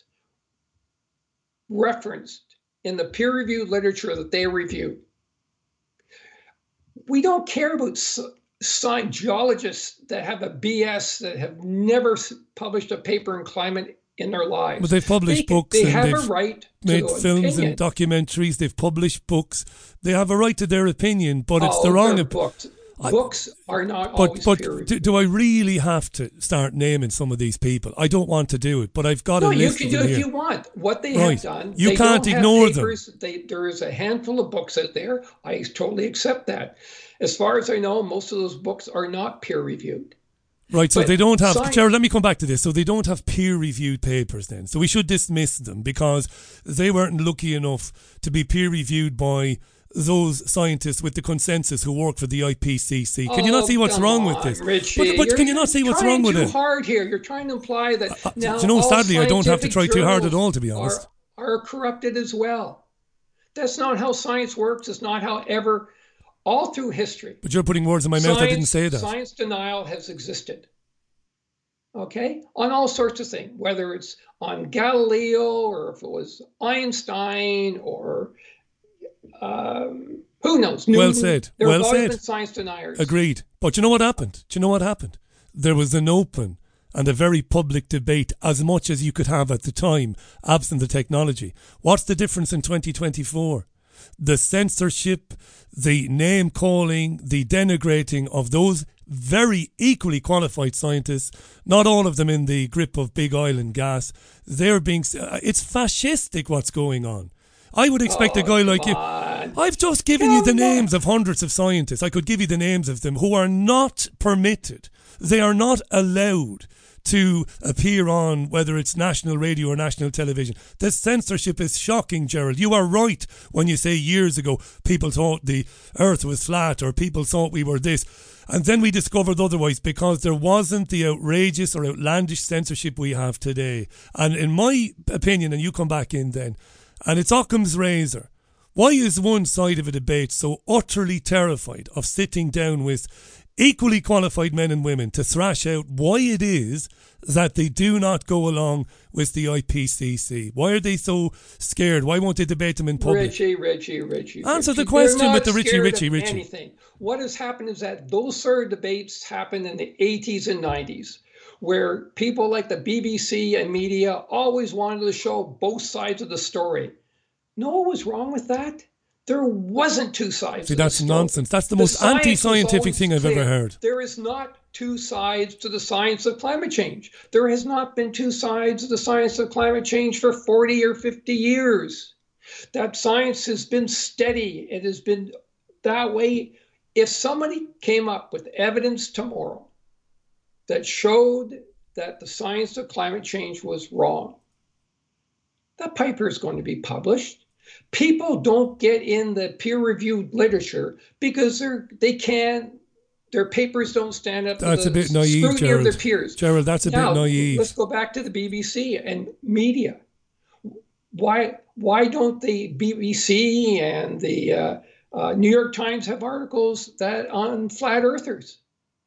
referenced in the peer-reviewed literature that they review. We don't care about science geologists that have a B S, that have never published a paper in climate in their lives. But they've published they, books They and have they've a right to made an films opinion. and documentaries. They've published books. They have a right to their opinion, but it's Oh, the wrong they're op- books. I- Books are not But always but peer reviewed. do, do I really have to start naming some of these people? I don't want to do it, but I've got No, a you list can of do them it if here. you want. What they Right. have done, You they can't don't have ignore them. papers. They, there is a handful of books out there. I totally accept that. As far as I know, most of those books are not peer reviewed. Right, so But they don't have, science- Gerald, let me come back to this. So they don't have peer-reviewed papers then. So we should dismiss them because they weren't lucky enough to be peer-reviewed by those scientists with the consensus who work for the I P C C. Can you not Oh, see what's come wrong on, with this? Richie. But, but You're can you not see what's trying wrong with too it? hard here. You're trying to imply that now do you know, all sadly, I don't have to scientific try too hard at journals all, to be honest. Are, are corrupted as well. That's not how science works. It's not how ever, all through history. But you're putting words in my mouth. I didn't say that. Science denial has existed. Okay? On all sorts of things, whether it's on Galileo or if it was Einstein or um, who knows? Well Newton. said. There Well have always said. been science deniers. Agreed. But do you know what happened? Do you know what happened? There was an open and a very public debate, as much as you could have at the time, absent the technology. What's the difference in twenty twenty-four? The censorship, the name calling, the denigrating of those very equally qualified scientists, not all of them in the grip of big oil and gas. They're being, it's fascistic what's going on. I would expect Oh, a guy like come you. on. I've just given you the names of hundreds of scientists. I could give you the names of them who are not permitted. They are not allowed to appear on whether it's national radio or national television. The censorship is shocking, Gerald. You are right when you say years ago people thought the earth was flat or people thought we were this. And then we discovered otherwise because there wasn't the outrageous or outlandish censorship we have today. And in my opinion, and you come back in then, and it's Occam's razor. Why is one side of a debate so utterly terrified of sitting down with equally qualified men and women to thrash out why it is that they do not go along with the I P C C? Why are they so scared? Why won't they debate them in public? Richie, Richie, Richie. Answer Richie. the question They're with the not Richie, scared Richie, of Richie. Anything. What has happened is that those sort of debates happened in the eighties and nineties, where people like the B B C and media always wanted to show both sides of the story. No, what was wrong with that? There wasn't two sides. See, to the that's story. nonsense. That's the, The most science was anti-scientific always thing I've clear. ever heard. There is not two sides to the science of climate change. There has not been two sides of the science of climate change for forty or fifty years. That science has been steady. It has been that way. If somebody came up with evidence tomorrow that showed that the science of climate change was wrong, that paper is going to be published. People don't get in the peer-reviewed literature because they're they can't. Their papers don't stand up to That's the a bit naive, scrutiny Gerald. of their peers. Gerald, that's a Now, bit naive. Let's go back to the B B C and media. Why why don't the B B C and the uh, uh, New York Times have articles that on flat earthers?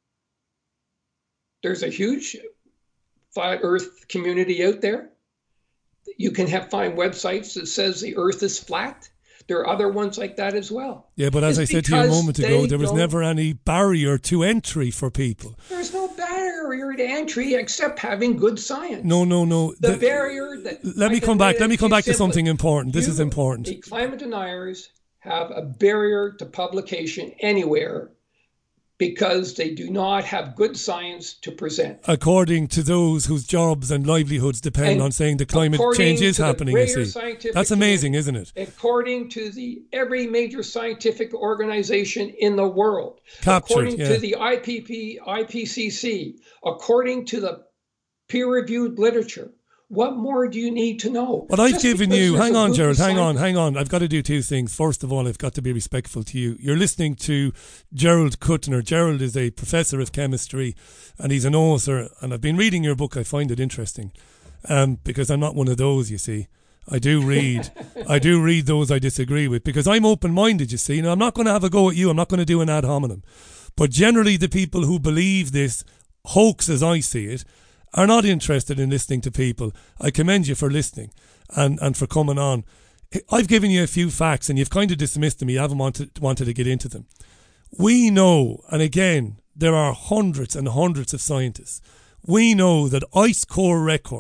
There's a huge flat earth community out there. You can have find websites that says the earth is flat. There are other ones like that as well. Yeah, but as It's I said to you a because moment ago, they there was don't- never any barrier to entry for people. There's no barrier to entry except having good science. No, no, no. The, The- barrier that Let I me can come lay back. it Let me come to you back to simply. something important. This You, is important. The climate deniers have a barrier to publication anywhere because they do not have good science to present. According to those whose jobs and livelihoods depend And on saying the climate according change is to the happening, you greater see. scientific That's amazing, isn't it? According to the every major scientific organization in the world, Captured, according yeah. to the I P P, I P C C, according to the peer-reviewed literature. What more do you need to know? But I've Just given because you, there's hang a on, group of Gerald, hang on, scientists- hang on. I've got to do two things. First of all, I've got to be respectful to you. You're listening to Gerald Kuttner. Gerald is a professor of chemistry and he's an author. And I've been reading your book. I find it interesting um, because I'm not one of those, you see. I do read, I do read those I disagree with because I'm open-minded, you see. Now, I'm not going to have a go at you. I'm not going to do an ad hominem. But generally, the people who believe this hoax, as I see it, are not interested in listening to people. I commend you for listening and, and for coming on. I've given you a few facts and you've kind of dismissed them. You haven't wanted, wanted to get into them. We know, and again, there are hundreds and hundreds of scientists. We know that ice core records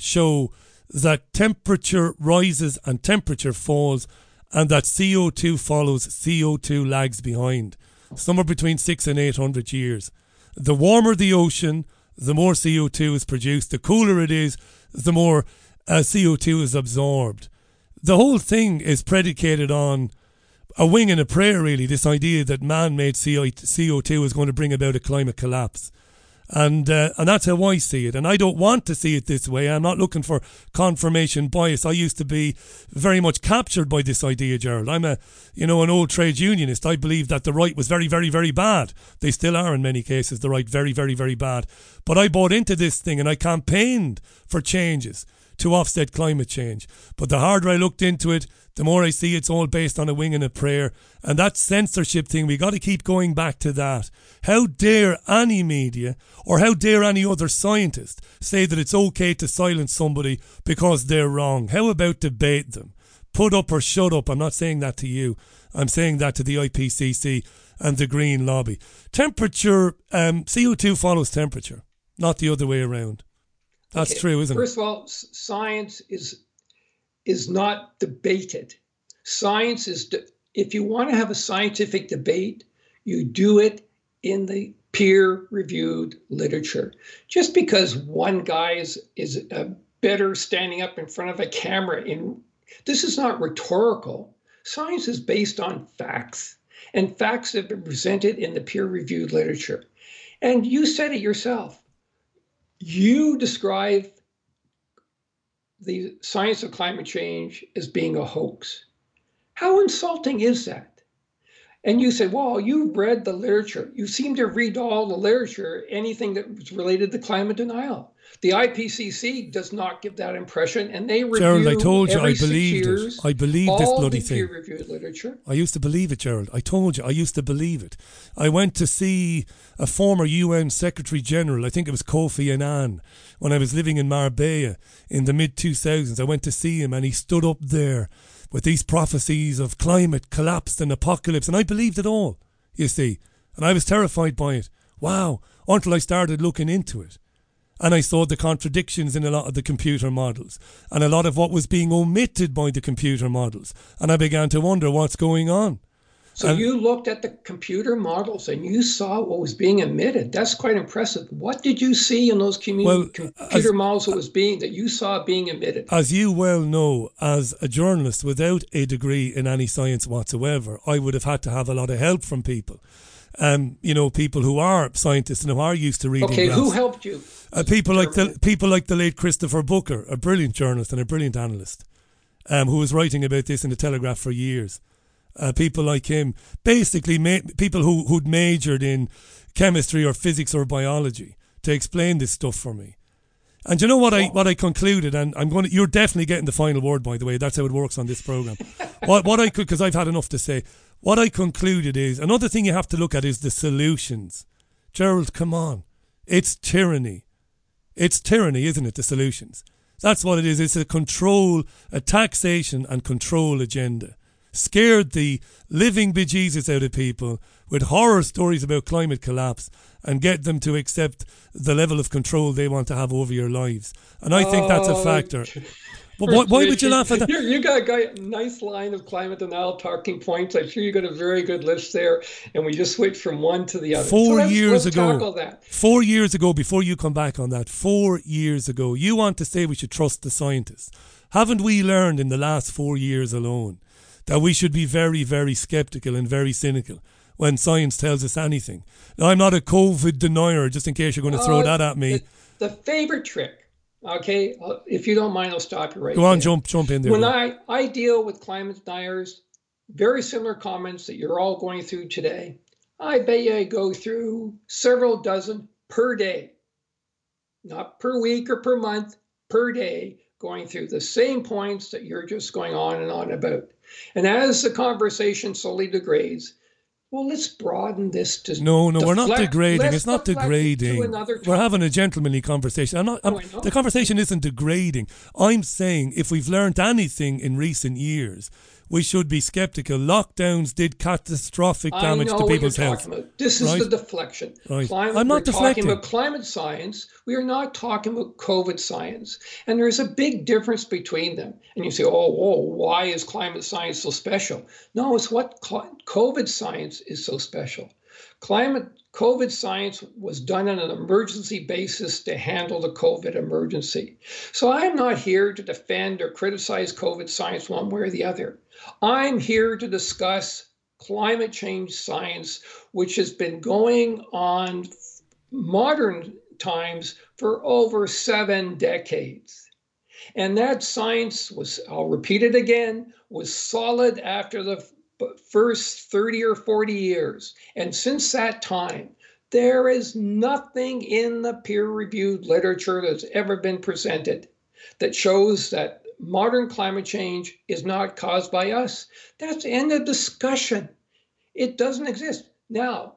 show that temperature rises and temperature falls, and that C O two follows, C O two lags behind, somewhere between six and eight hundred years. The warmer the ocean, the more C O two is produced. The cooler it is, the more uh, C O two is absorbed. The whole thing is predicated on a wing and a prayer, really, this idea that man-made C O two is going to bring about a climate collapse. And uh, and that's how I see it. And I don't want to see it this way. I'm not looking for confirmation bias. I used to be very much captured by this idea, Gerald. I'm a, you know, an old trade unionist. I believe that the right was very, very, very bad. They still are in many cases, the right, very, very, very bad. But I bought into this thing and I campaigned for changes to offset climate change. But the harder I looked into it, the more I see it's all based on a wing and a prayer. And that censorship thing, we got to keep going back to that. How dare any media or how dare any other scientist say that it's okay to silence somebody because they're wrong? How about debate them? Put up or shut up. I'm not saying that to you. I'm saying that to the I P C C and the Green Lobby. Temperature, um, C O two follows temperature, not the other way around. That's okay. true, isn't First it? of all, s- science is is not debated. Science is, de- if you want to have a scientific debate, you do it in the peer-reviewed literature. Just because one guy is is uh, better standing up in front of a camera, in this is not rhetorical. Science is based on facts, and facts have been presented in the peer-reviewed literature. And you said it yourself. You describe the science of climate change as being a hoax. How insulting is that? And you say, well, you've read the literature. You seem to read all the literature, anything that was related to climate denial. The I P C C does not give that impression, and they review Gerald, I told you every I six believed years it. I believed all this bloody the thing. peer-reviewed literature. I used to believe it, Gerald. I told you, I used to believe it. I went to see a former U N Secretary General, I think it was Kofi Annan, when I was living in Marbella in the mid two thousands. I went to see him and he stood up there with these prophecies of climate collapse and apocalypse, and I believed it all, you see. And I was terrified by it. Wow. Until I started looking into it. And I saw the contradictions in a lot of the computer models and a lot of what was being omitted by the computer models. And I began to wonder what's going on. So and you looked at the computer models and you saw what was being emitted. That's quite impressive. What did you see in those commu- well, computer as, models that was being that you saw being emitted? As you well know, as a journalist without a degree in any science whatsoever, I would have had to have a lot of help from people. Um, you know, people who are scientists and who are used to reading Okay, graphs. who helped you? Uh, people like the people like the late Christopher Booker, a brilliant journalist and a brilliant analyst, um, who was writing about this in the Telegraph for years. Uh, people like him, basically ma- people who who'd majored in chemistry or physics or biology to explain this stuff for me. And you know what I what I concluded, and I'm going to, you're definitely getting the final word, by the way. That's how it works on this program. what what I could, because I've had enough to say. What I concluded is, another thing you have to look at is the solutions. Gerald, come on. It's tyranny. It's tyranny, isn't it, the solutions? That's what it is. It's a control, a taxation and control agenda. Scared the living bejesus out of people with horror stories about climate collapse and get them to accept the level of control they want to have over your lives. And I think that's a factor. But why, why would you laugh at that? You, you got a guy, nice line of climate denial talking points. I'm sure you got a very good list there, and we just switched from one to the other. Four so let's, years let's ago, tackle that. four years ago, before you come back on that, four years ago, you want to say we should trust the scientists. Haven't we learned in the last four years alone that we should be very, very sceptical and very cynical when science tells us anything? Now, I'm not a COVID denier, just in case you're going to throw Uh, that at me. The, the favorite trick. Okay, uh, if you don't mind, I'll stop you right Go on, there. jump, jump in there. When then. I, I deal with climate deniers, very similar comments that you're all going through today. I bet you I go through several dozen per day, not per week or per month, per day, going through the same points that you're just going on and on about. And as the conversation slowly degrades, well, let's broaden this to No, no, we're not deflect- degrading. let's It's not deflect it to degrading. another We're topic. having a gentlemanly conversation. I'm not. I'm, Oh, I know. the conversation isn't degrading. I'm saying if we've learned anything in recent years, we should be sceptical. Lockdowns did catastrophic damage I know to what people's you're health. talking about. This is right? the deflection. Right. Climate, I'm not we're deflecting. talking about climate science. We are not talking about COVID science. And there's a big difference between them. And you say, oh, oh why is climate science so special? No, it's what cl- COVID science is so special. Climate COVID science was done on an emergency basis to handle the COVID emergency. So I'm not here to defend or criticize COVID science one way or the other. I'm here to discuss climate change science, which has been going on modern times for over seven decades. And that science was, I'll repeat it again, was solid after the first thirty or forty years. And since that time, there is nothing in the peer-reviewed literature that's ever been presented that shows that modern climate change is not caused by us. That's the end of discussion. It doesn't exist. Now,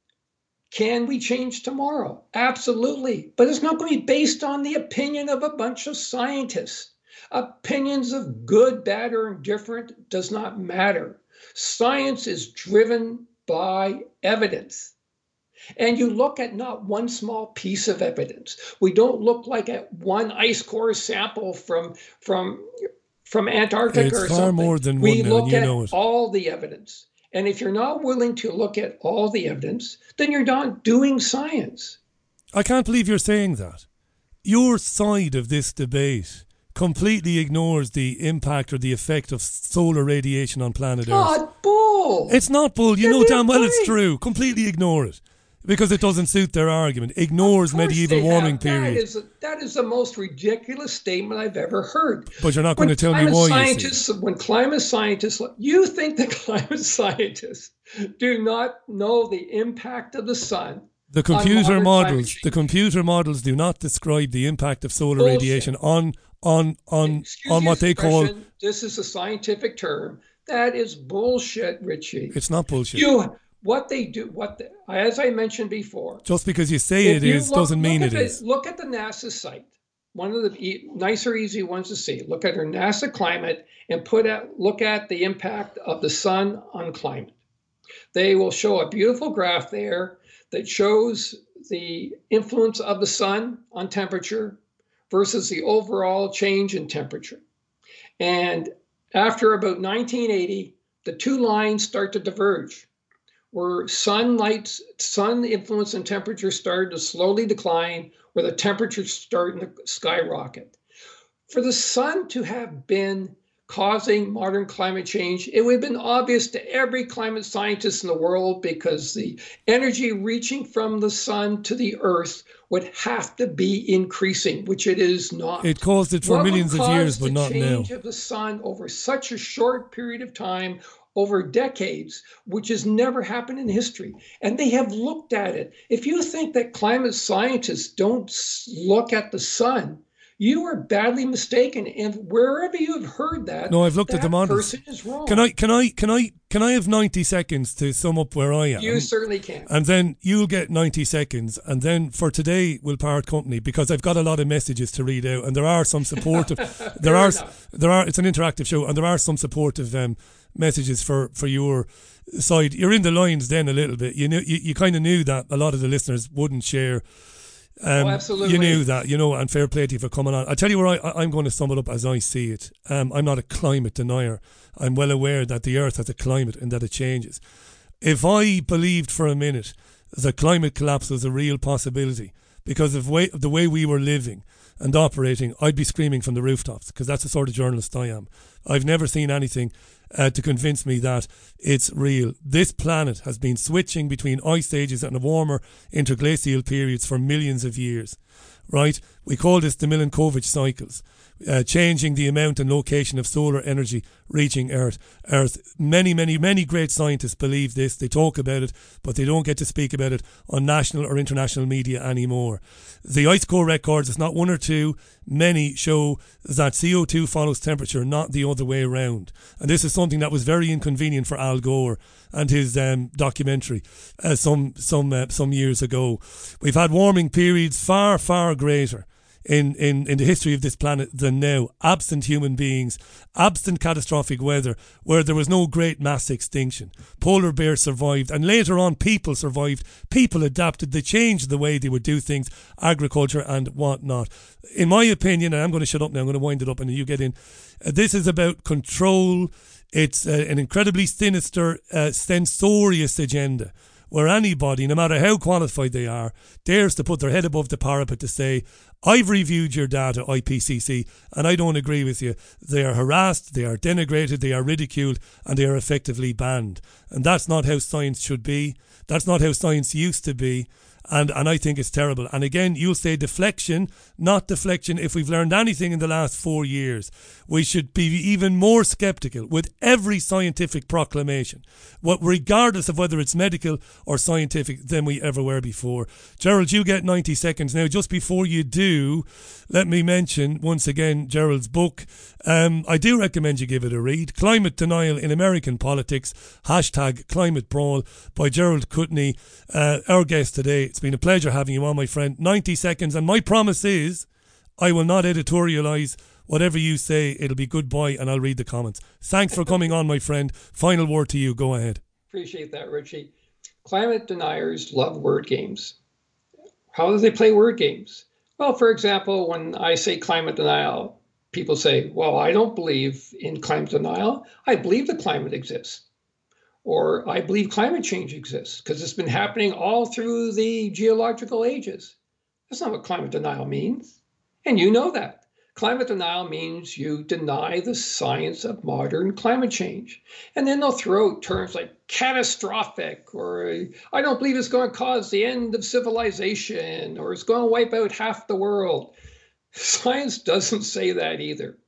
can we change tomorrow? Absolutely. But it's not going to be based on the opinion of a bunch of scientists. Opinions of good, bad, or indifferent does not matter. Science is driven by evidence. And you look at not one small piece of evidence. We don't look like at one ice core sample from from from Antarctica it's or far something. more than we one, look and you at know it. all the evidence. And if you're not willing to look at all the evidence, then you're not doing science. I can't believe you're saying that. Your side of this debate completely ignores the impact or the effect of solar radiation on planet Earth. God, bull! It's not bull. You Give know me a damn well it's break. true. Completely ignore it. Because it doesn't suit their argument. Ignores medieval They warming have. period. That is, that is the most ridiculous statement I've ever heard. But you're not When going to tell me climate why, you see. scientists, When climate scientists, you think that climate scientists do not know the impact of the sun. The on computer modern climate models, change. the computer models do not describe the impact of solar Bullshit. radiation on on on Excuse on the what they call. expression, this is a scientific term. That is bullshit, Richie. It's not bullshit. You, what they do, what the, as I mentioned before. Just because you say if it you is look- doesn't mean look it at is. the- Look at the NASA site. One of the e- nicer, easy ones to see. Look at our NASA climate and put out, look at the impact of the sun on climate. They will show a beautiful graph there that shows the influence of the sun on temperature versus the overall change in temperature. And after about nineteen eighty, the two lines start to diverge, where sunlight, sun influence and temperature started to slowly decline, where the temperatures starting to skyrocket. For the sun to have been causing modern climate change, it would have been obvious to every climate scientist in the world, because the energy reaching from the sun to the earth would have to be increasing, which it is not. It caused it for What would millions of cause years, but the not now. change of the sun over such a short period of time, over decades, which has never happened in history. And they have looked at it. If you think that climate scientists don't s- look at the sun, you are badly mistaken. And wherever you have heard that, No, I've looked that at the models. person is wrong. Can I can I can I can I have ninety seconds to sum up where I am? You certainly can. And then you'll get ninety seconds. And then for today, we'll part company, because I've got a lot of messages to read out, and there are some supportive. there are enough. there are. It's an interactive show, and there are some supportive um, messages for, for your side. You're in the lines then a little bit. You knew you, you kind of knew that a lot of the listeners wouldn't share. Um, Oh, absolutely. You knew that, you know, and fair play to you for coming on. I'll tell you where I, I- I'm going to sum it up as I see it. Um, I'm not a climate denier. I'm well aware that the earth has a climate and that it changes. If I believed for a minute that climate collapse was a real possibility because of, way, of the way we were living and operating, I'd be screaming from the rooftops, because that's the sort of journalist I am. I've never seen anything uh, to convince me that it's real. This planet has been switching between ice ages and warmer interglacial periods for millions of years, right? We call this the Milankovitch cycles, uh, changing the amount and location of solar energy reaching Earth. Earth. Many, many, many great scientists believe this. They talk about it, but they don't get to speak about it on national or international media anymore. The ice core records, it's not one or two, many show that C O two follows temperature, not the other way around. And this is something that was very inconvenient for Al Gore and his um, documentary uh, some some uh, some years ago. We've had warming periods far, far greater in, in, in the history of this planet than now. Absent human beings, absent catastrophic weather, where there was no great mass extinction. Polar bears survived, and later on people survived. People adapted. They changed the way they would do things, agriculture and whatnot. In my opinion, and I'm going to shut up now, I'm going to wind it up and you get in. Uh, this is about control. It's uh, an incredibly sinister, uh, censorious agenda, where anybody, no matter how qualified they are, dares to put their head above the parapet to say, I've reviewed your data, I P C C, and I don't agree with you. They are harassed, they are denigrated, they are ridiculed, and they are effectively banned. And that's not how science should be. That's not how science used to be. And and I think it's terrible. And again, you'll say deflection, not deflection. If we've learned anything in the last four years, we should be even more sceptical with every scientific proclamation, what, regardless of whether it's medical or scientific, than we ever were before. Gerald, you get ninety seconds now. Just before you do, let me mention once again Gerald's book. Um, I do recommend you give it a read. Climate Denial in American Politics, hashtag Climate Brawl, by Gerald Kutney, uh, our guest today. It's been a pleasure having you on, my friend. ninety seconds, and my promise is I will not editorialise. Whatever you say, it'll be goodbye, and I'll read the comments. Thanks for coming on, my friend. Final word to you. Go ahead. Appreciate that, Richie. Climate deniers love word games. How do they play word games? Well, for example, when I say climate denial, people say, well, I don't believe in climate denial. I believe the climate exists. Or I believe climate change exists because it's been happening all through the geological ages. That's not what climate denial means. And you know that. Climate denial means you deny the science of modern climate change. And then they'll throw out terms like catastrophic, or I don't believe it's going to cause the end of civilization, or it's going to wipe out half the world. Science doesn't say that either.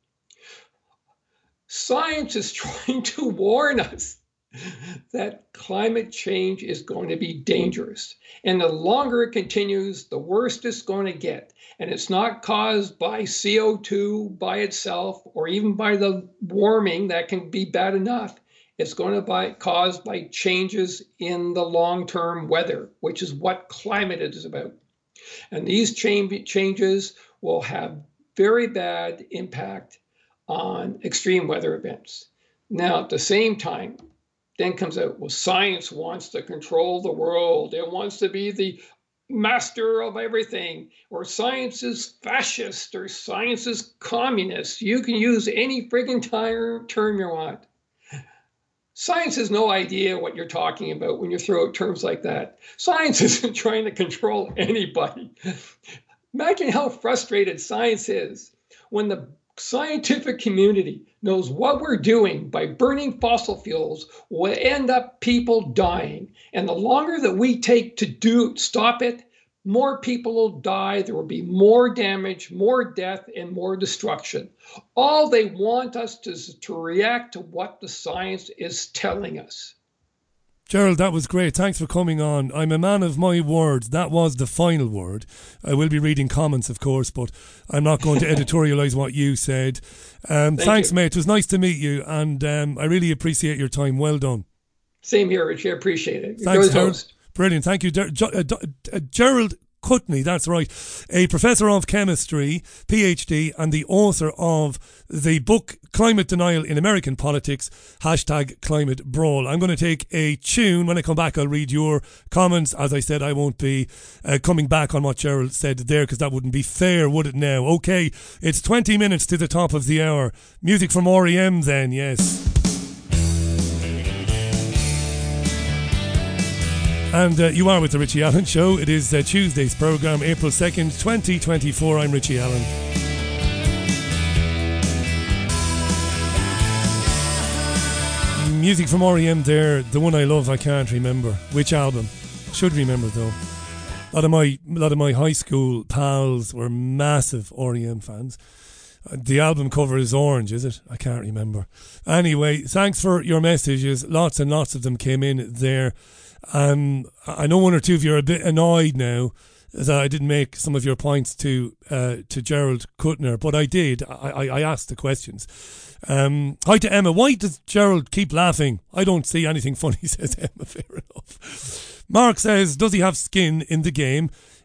Science is trying to warn us that climate change is going to be dangerous. And the longer it continues, the worse it's going to get. And it's not caused by C O two by itself, or even by the warming that can be bad enough. It's going to be caused by changes in the long-term weather, which is what climate is about. And these changes will have very bad impact on extreme weather events. Now, at the same time, then comes out, well, science wants to control the world. It wants to be the master of everything, or science is fascist, or science is communist. You can use any friggin' term you want. Science has no idea what you're talking about when you throw out terms like that. Science isn't trying to control anybody. Imagine how frustrated science is when the scientific community knows what we're doing by burning fossil fuels will end up people dying. And the longer that we take to do stop it, more people will die. There will be more damage, more death, and more destruction. All they want us to is to react to what the science is telling us. Gerald, that was great. Thanks for coming on. I'm a man of my words. That was the final word. I will be reading comments, of course, but I'm not going to editorialise what you said. Um, thanks, you. mate. It was nice to meet you, and um, I really appreciate your time. Well done. Same here, Richie. I appreciate it. Thanks, Gerald. Brilliant. Thank you. Ger- Ger- uh, Gerald Kutney, that's right, a professor of chemistry, PhD, and the author of the book Climate Denial in American Politics, hashtag Climate Brawl. I'm going to take a tune. When I come back, I'll read your comments. As I said, I won't be uh, coming back on what Gerald said there, because that wouldn't be fair, would it now? Okay, it's twenty minutes to the top of the hour. Music from R E M then, yes. And uh, you are with the Richie Allen Show. It is uh, Tuesday's programme, April second, twenty twenty-four. I'm Richie Allen. Music from R E M there, the one I love, I can't remember. Which album? Should remember though. A lot of my, a lot of my high school pals were massive R E M fans. The album cover is orange, is it? I can't remember. Anyway, thanks for your messages. Lots and lots of them came in there. Um, I know one or two of you are a bit annoyed now that I didn't make some of your points to uh, to Gerald Kutner, but I did. I, I, I asked the questions. Um, hi to Emma. Why does Gerald keep laughing? I don't see anything funny, says Emma. Fair enough. Mark says, does he have skin in the game?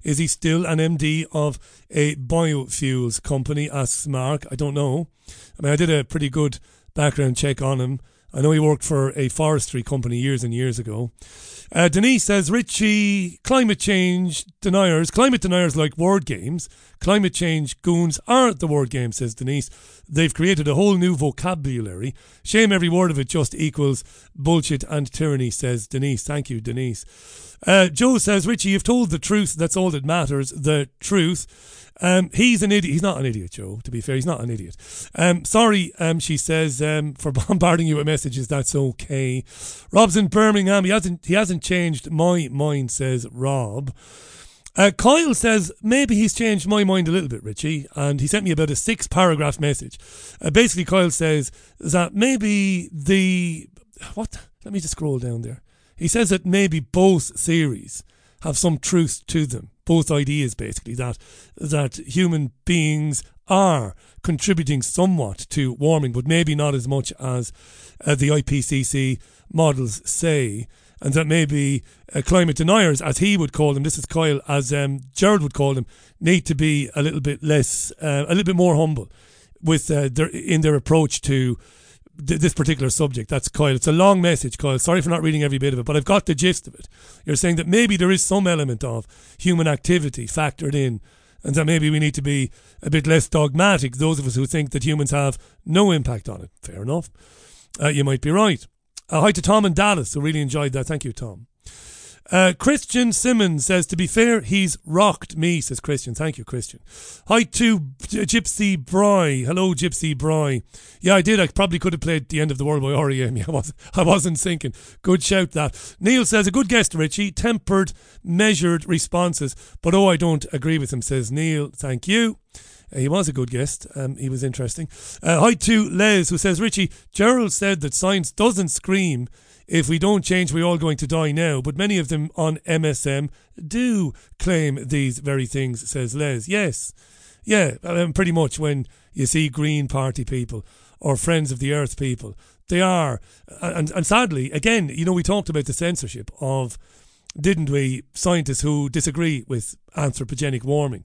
Is he still an M D of a biofuels company, asks Mark. I don't know. I mean, I did a pretty good background check on him. I know he worked for a forestry company years and years ago. Uh, Denise says, Richie, climate change deniers, climate deniers like word games. Climate change goons aren't the word game, says Denise. They've created a whole new vocabulary. Shame every word of it just equals bullshit and tyranny, says Denise. Thank you, Denise. Uh, Joe says, Richie, you've told the truth. That's all that matters. The truth. Um, he's an idiot. He's not an idiot, Joe, to be fair. He's not an idiot. Um, sorry, um, she says, um, for bombarding you with messages. That's okay. Rob's in Birmingham. He hasn't, he hasn't changed my mind, says Rob. Uh, Kyle says, maybe he's changed my mind a little bit, Richie. And he sent me about a six paragraph message. Uh, basically, Kyle says that maybe the... What? Let me just scroll down there. He says that maybe both theories have some truth to them. Both ideas, basically, that that human beings are contributing somewhat to warming, but maybe not as much as uh, the I P C C models say, and that maybe uh, climate deniers, as he would call them, this is Kyle, as um, Gerald would call them, need to be a little bit less, uh, a little bit more humble with uh, their in their approach to this particular subject. That's Kyle. It's a long message, Kyle. Sorry for not reading every bit of it, but I've got the gist of it. You're saying that maybe there is some element of human activity factored in, and that maybe we need to be a bit less dogmatic, those of us who think that humans have no impact on it. Fair enough. Uh, you might be right. Uh, hi to Tom in Dallas, who really enjoyed that. Thank you, Tom. Uh, Christian Simmons says, to be fair, he's rocked me, says Christian. Thank you, Christian. Hi to Gypsy Bry. Hello, Gypsy Bry. Yeah, I did. I probably could have played The End of the World by R E M. Yeah, I, was, I wasn't thinking. Good shout, that. Neil says, a good guest, Richie. Tempered, measured responses. But oh, I don't agree with him, says Neil. Thank you. Uh, he was a good guest. Um, he was interesting. Uh, hi to Les, who says, Richie, Gerald said that science doesn't scream, if we don't change, we're all going to die now. But many of them on M S M do claim these very things, says Les. Yes. Yeah, um, pretty much when you see Green Party people or Friends of the Earth people, they are. And, and sadly, again, you know, we talked about the censorship of, didn't we, scientists who disagree with anthropogenic warming.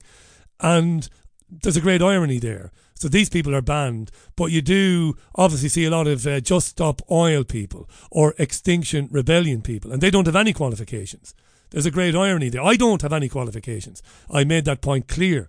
And there's a great irony there. So these people are banned, but you do obviously see a lot of uh, Just Stop Oil people or Extinction Rebellion people, and they don't have any qualifications. There's a great irony there. I don't have any qualifications. I made that point clear.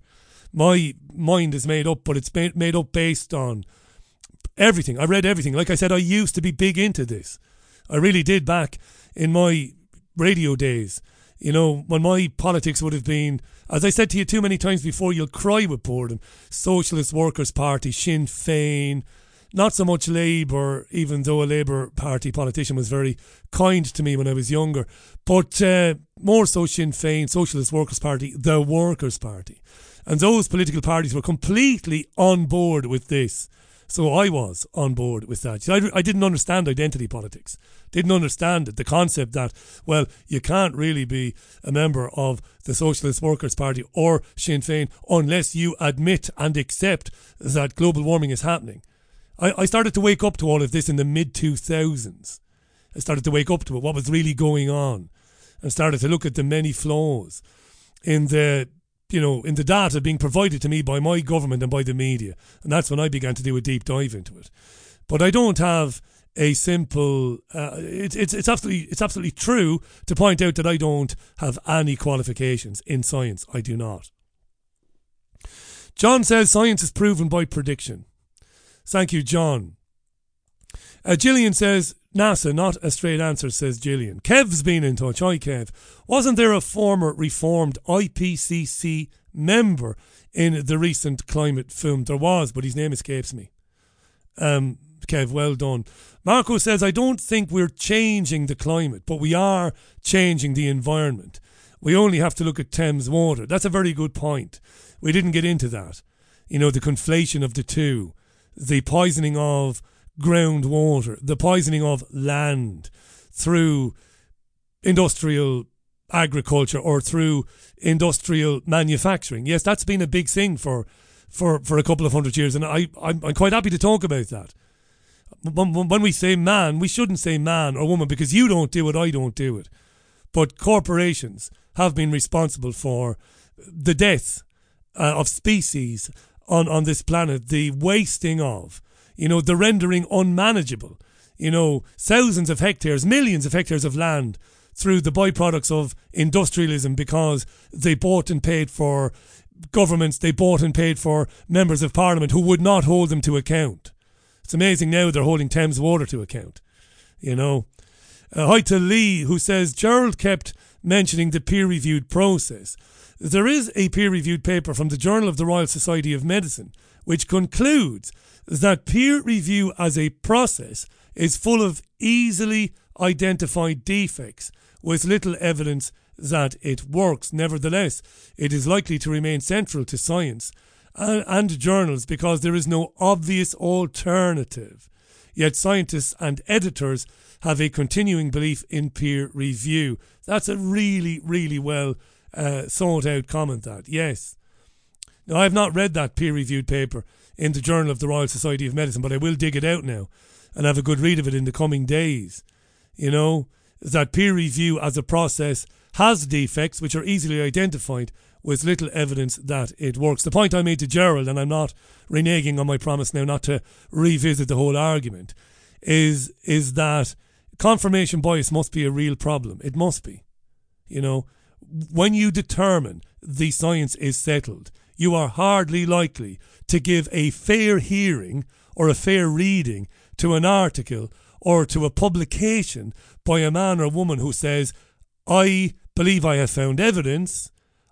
My mind is made up, but it's made, made up based on everything. I read everything. Like I said, I used to be big into this. I really did back in my radio days. You know, when my politics would have been, as I said to you too many times before, you'll cry with boredom. Socialist Workers' Party, Sinn Féin, not so much Labour, even though a Labour Party politician was very kind to me when I was younger, but uh, more so Sinn Féin, Socialist Workers' Party, the Workers' Party. And those political parties were completely on board with this. So I was on board with that. I, I didn't understand identity politics. Didn't understand it. The concept that, well, you can't really be a member of the Socialist Workers' Party or Sinn Féin unless you admit and accept that global warming is happening. I, I started to wake up to all of this in the mid two thousands. I started to wake up to it, what was really going on, and started to look at the many flaws in the you know, in the data being provided to me by my government and by the media. And that's when I began to do a deep dive into it. But I don't have a simple, uh, it, it's, it's absolutely, it's absolutely true to point out that I don't have any qualifications in science. I do not. John says science is proven by prediction. Thank you, John. Uh, Gillian says, NASA, not a straight answer, says Gillian. Kev's been in touch. Hi, Kev. Wasn't there a former reformed I P C C member in the recent climate film? There was, but his name escapes me. Um, Kev, well done. Marco says, I don't think we're changing the climate, but we are changing the environment. We only have to look at Thames water. That's a very good point. We didn't get into that. You know, the conflation of the two. The poisoning of groundwater, the poisoning of land through industrial agriculture or through industrial manufacturing. Yes, that's been a big thing for for, for a couple of hundred years, and I, I'm, I'm quite happy to talk about that. When, when we say man, we shouldn't say man or woman, because you don't do it, I don't do it. But corporations have been responsible for the death uh, of species on, on this planet, the wasting of, you know, the rendering unmanageable, you know, thousands of hectares, millions of hectares of land through the byproducts of industrialism, because they bought and paid for governments, they bought and paid for members of parliament who would not hold them to account. It's amazing now they're holding Thames Water to account, you know. Uh, hi to Lee, who says, Gerald kept mentioning the peer-reviewed process. There is a peer-reviewed paper from the Journal of the Royal Society of Medicine which concludes that peer review as a process is full of easily identified defects with little evidence that it works. Nevertheless, it is likely to remain central to science and, and journals because there is no obvious alternative. Yet scientists and editors have a continuing belief in peer review. That's a really, really well uh, thought out comment, that. Yes. Now, I have not read that peer-reviewed paper in the Journal of the Royal Society of Medicine, but I will dig it out now and have a good read of it in the coming days. You know, that peer review as a process has defects which are easily identified with little evidence that it works. The point I made to Gerald, and I'm not reneging on my promise now not to revisit the whole argument, is is that confirmation bias must be a real problem. It must be. You know, when you determine the science is settled, you are hardly likely to give a fair hearing or a fair reading to an article or to a publication by a man or woman who says, I believe I have found evidence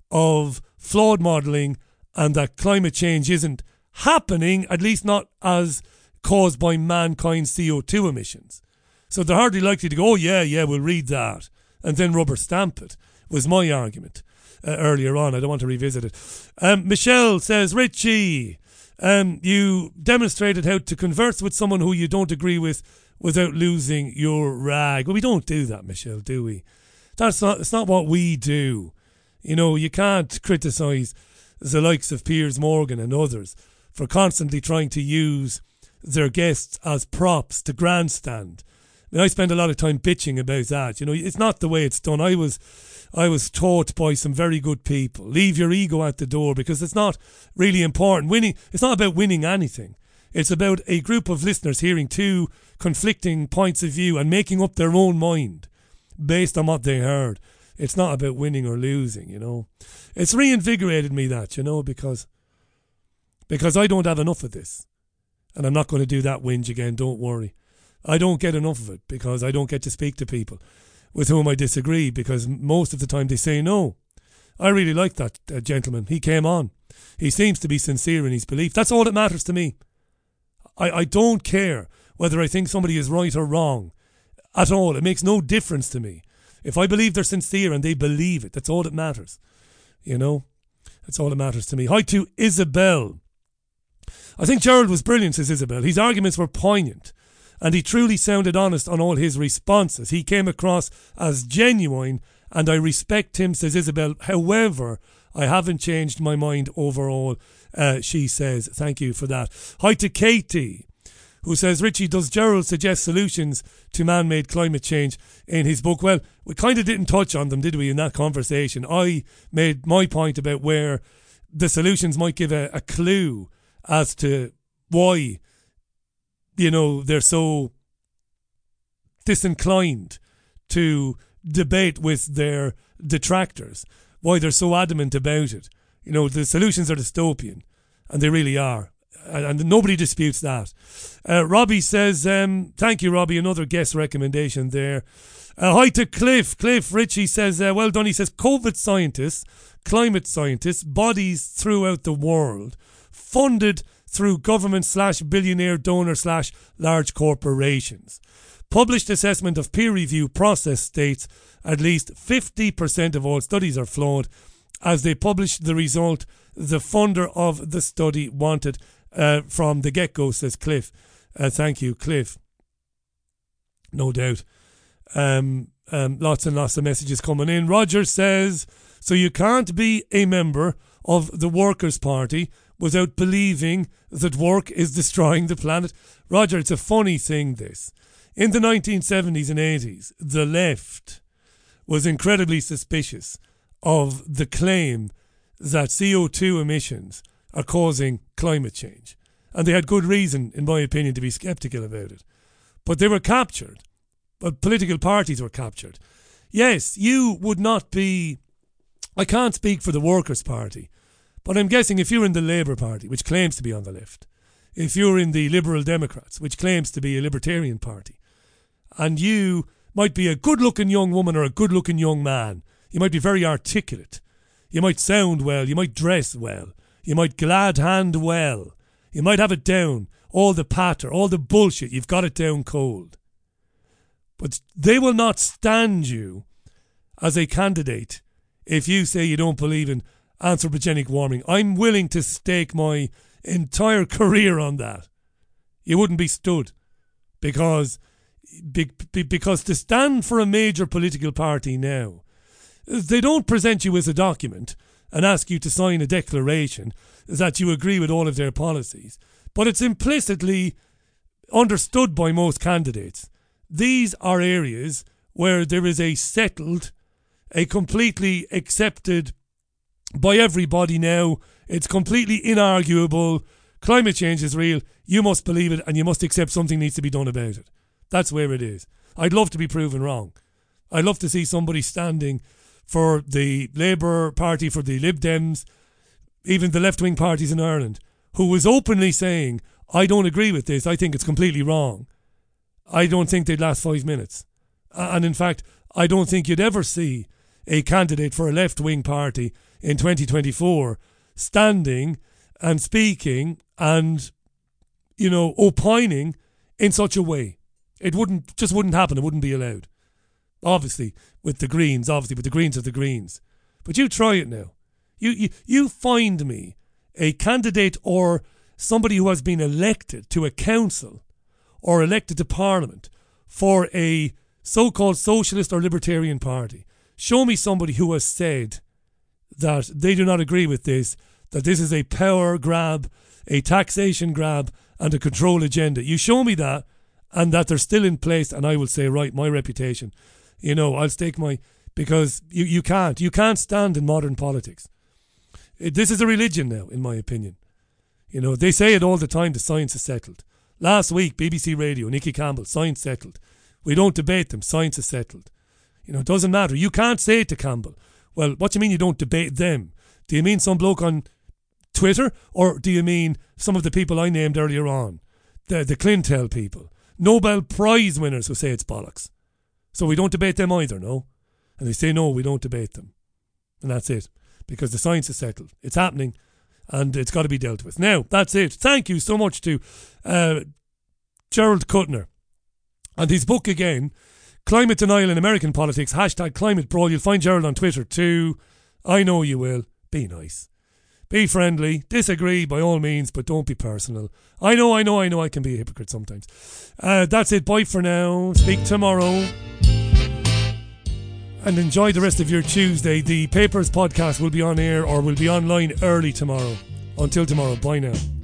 of flawed modelling and that climate change isn't happening, at least not as caused by mankind's C O two emissions. So they're hardly likely to go, oh yeah, yeah, we'll read that, and then rubber stamp it, was my argument uh, earlier on. I don't want to revisit it. Um, Michelle says, Richie, um, you demonstrated how to converse with someone who you don't agree with without losing your rag. Well, we don't do that, Michelle, do we? That's not, it's not what we do. You know, you can't criticise the likes of Piers Morgan and others for constantly trying to use their guests as props to grandstand. I mean, I spend a lot of time bitching about that. You know, it's not the way it's done. I was I was taught by some very good people, leave your ego at the door, because it's not really important. Winning, it's not about winning anything. It's about a group of listeners hearing two conflicting points of view and making up their own mind based on what they heard. It's not about winning or losing, you know. It's reinvigorated me, that, you know, because because I don't have enough of this. And I'm not going to do that whinge again, don't worry. I don't get enough of it because I don't get to speak to people with whom I disagree, because most of the time they say no. I really like that uh, gentleman. He came on. He seems to be sincere in his belief. That's all that matters to me. I, I don't care whether I think somebody is right or wrong at all. It makes no difference to me. If I believe they're sincere and they believe it, that's all that matters. You know? That's all that matters to me. Hi to Isabel. I think Gerald was brilliant, says Isabel. His arguments were poignant, and he truly sounded honest on all his responses. He came across as genuine, and I respect him, says Isabel. However, I haven't changed my mind overall, uh, she says. Thank you for that. Hi to Katie, who says, Richie, does Gerald suggest solutions to man-made climate change in his book? Well, we kind of didn't touch on them, did we, in that conversation? I made my point about where the solutions might give a, a clue as to why, you know, they're so disinclined to debate with their detractors, why they're so adamant about it. You know, the solutions are dystopian, and they really are. And nobody disputes that. Uh, Robbie says, um, thank you, Robbie, another guest recommendation there. Uh, hi to Cliff. Cliff Ritchie says, uh, well done. He says, COVID scientists, climate scientists, bodies throughout the world, funded through government slash billionaire donor slash large corporations. Published assessment of peer review process states at least fifty percent of all studies are flawed, as they published the result the funder of the study wanted uh, from the get-go, says Cliff. Uh, thank you, Cliff. No doubt. Um, um, lots and lots of messages coming in. Roger says, so you can't be a member of the Workers' Party without believing that work is destroying the planet. Roger, it's a funny thing, this. In the nineteen seventies and eighties, the left was incredibly suspicious of the claim that C O two emissions are causing climate change. And they had good reason, in my opinion, to be sceptical about it. But they were captured. But political parties were captured. Yes, you would not be... I can't speak for the Workers' Party, but I'm guessing if you're in the Labour Party, which claims to be on the left, if you're in the Liberal Democrats, which claims to be a libertarian party, and you might be a good-looking young woman or a good-looking young man, you might be very articulate, you might sound well, you might dress well, you might glad hand well, you might have it down, all the patter, all the bullshit, you've got it down cold. But they will not stand you as a candidate if you say you don't believe in anthropogenic warming. I'm willing to stake my entire career on that. You wouldn't be stood. Because, be, be, because to stand for a major political party now, they don't present you with a document and ask you to sign a declaration that you agree with all of their policies. But it's implicitly understood by most candidates. These are areas where there is a settled, a completely accepted by everybody now, it's completely inarguable, climate change is real, you must believe it and you must accept something needs to be done about it. That's where it is. I'd love to be proven wrong. I'd love to see somebody standing for the Labour Party, for the Lib Dems, even the left-wing parties in Ireland, who was openly saying, I don't agree with this, I think it's completely wrong. I don't think they'd last five minutes. And in fact, I don't think you'd ever see a candidate for a left-wing party in twenty twenty-four standing and speaking and, you know, opining in such a way. It wouldn't, just wouldn't happen. It wouldn't be allowed. Obviously, with the Greens, obviously, but the Greens are the Greens. But you try it now. You, you, you find me a candidate or somebody who has been elected to a council or elected to Parliament for a so-called socialist or libertarian party. Show me somebody who has said that they do not agree with this, that this is a power grab, a taxation grab, and a control agenda. You show me that, and that they're still in place, and I will say, right, my reputation, you know, I'll stake my... Because you, you can't. You can't stand in modern politics. It, this is a religion now, in my opinion. You know, they say it all the time, the science is settled. Last week, B B C Radio, Nicky Campbell, science settled. We don't debate them, science is settled. You know, it doesn't matter. You can't say to Campbell, well, what do you mean you don't debate them? Do you mean some bloke on Twitter? Or do you mean some of the people I named earlier on? The, the Clintel people. Nobel Prize winners who say it's bollocks. So we don't debate them either, no? And they say, no, we don't debate them. And that's it. Because the science is settled. It's happening. And it's got to be dealt with. Now, that's it. Thank you so much to uh, Gerald Kuttner. And his book again, Climate Denial in American Politics, hashtag Climate Brawl. You'll find Gerald on Twitter too. I know you will. Be nice. Be friendly. Disagree by all means, but don't be personal. I know, I know, I know I can be a hypocrite sometimes. Uh, that's it. Bye for now. Speak tomorrow. And enjoy the rest of your Tuesday. The Papers podcast will be on air or will be online early tomorrow. Until tomorrow. Bye now.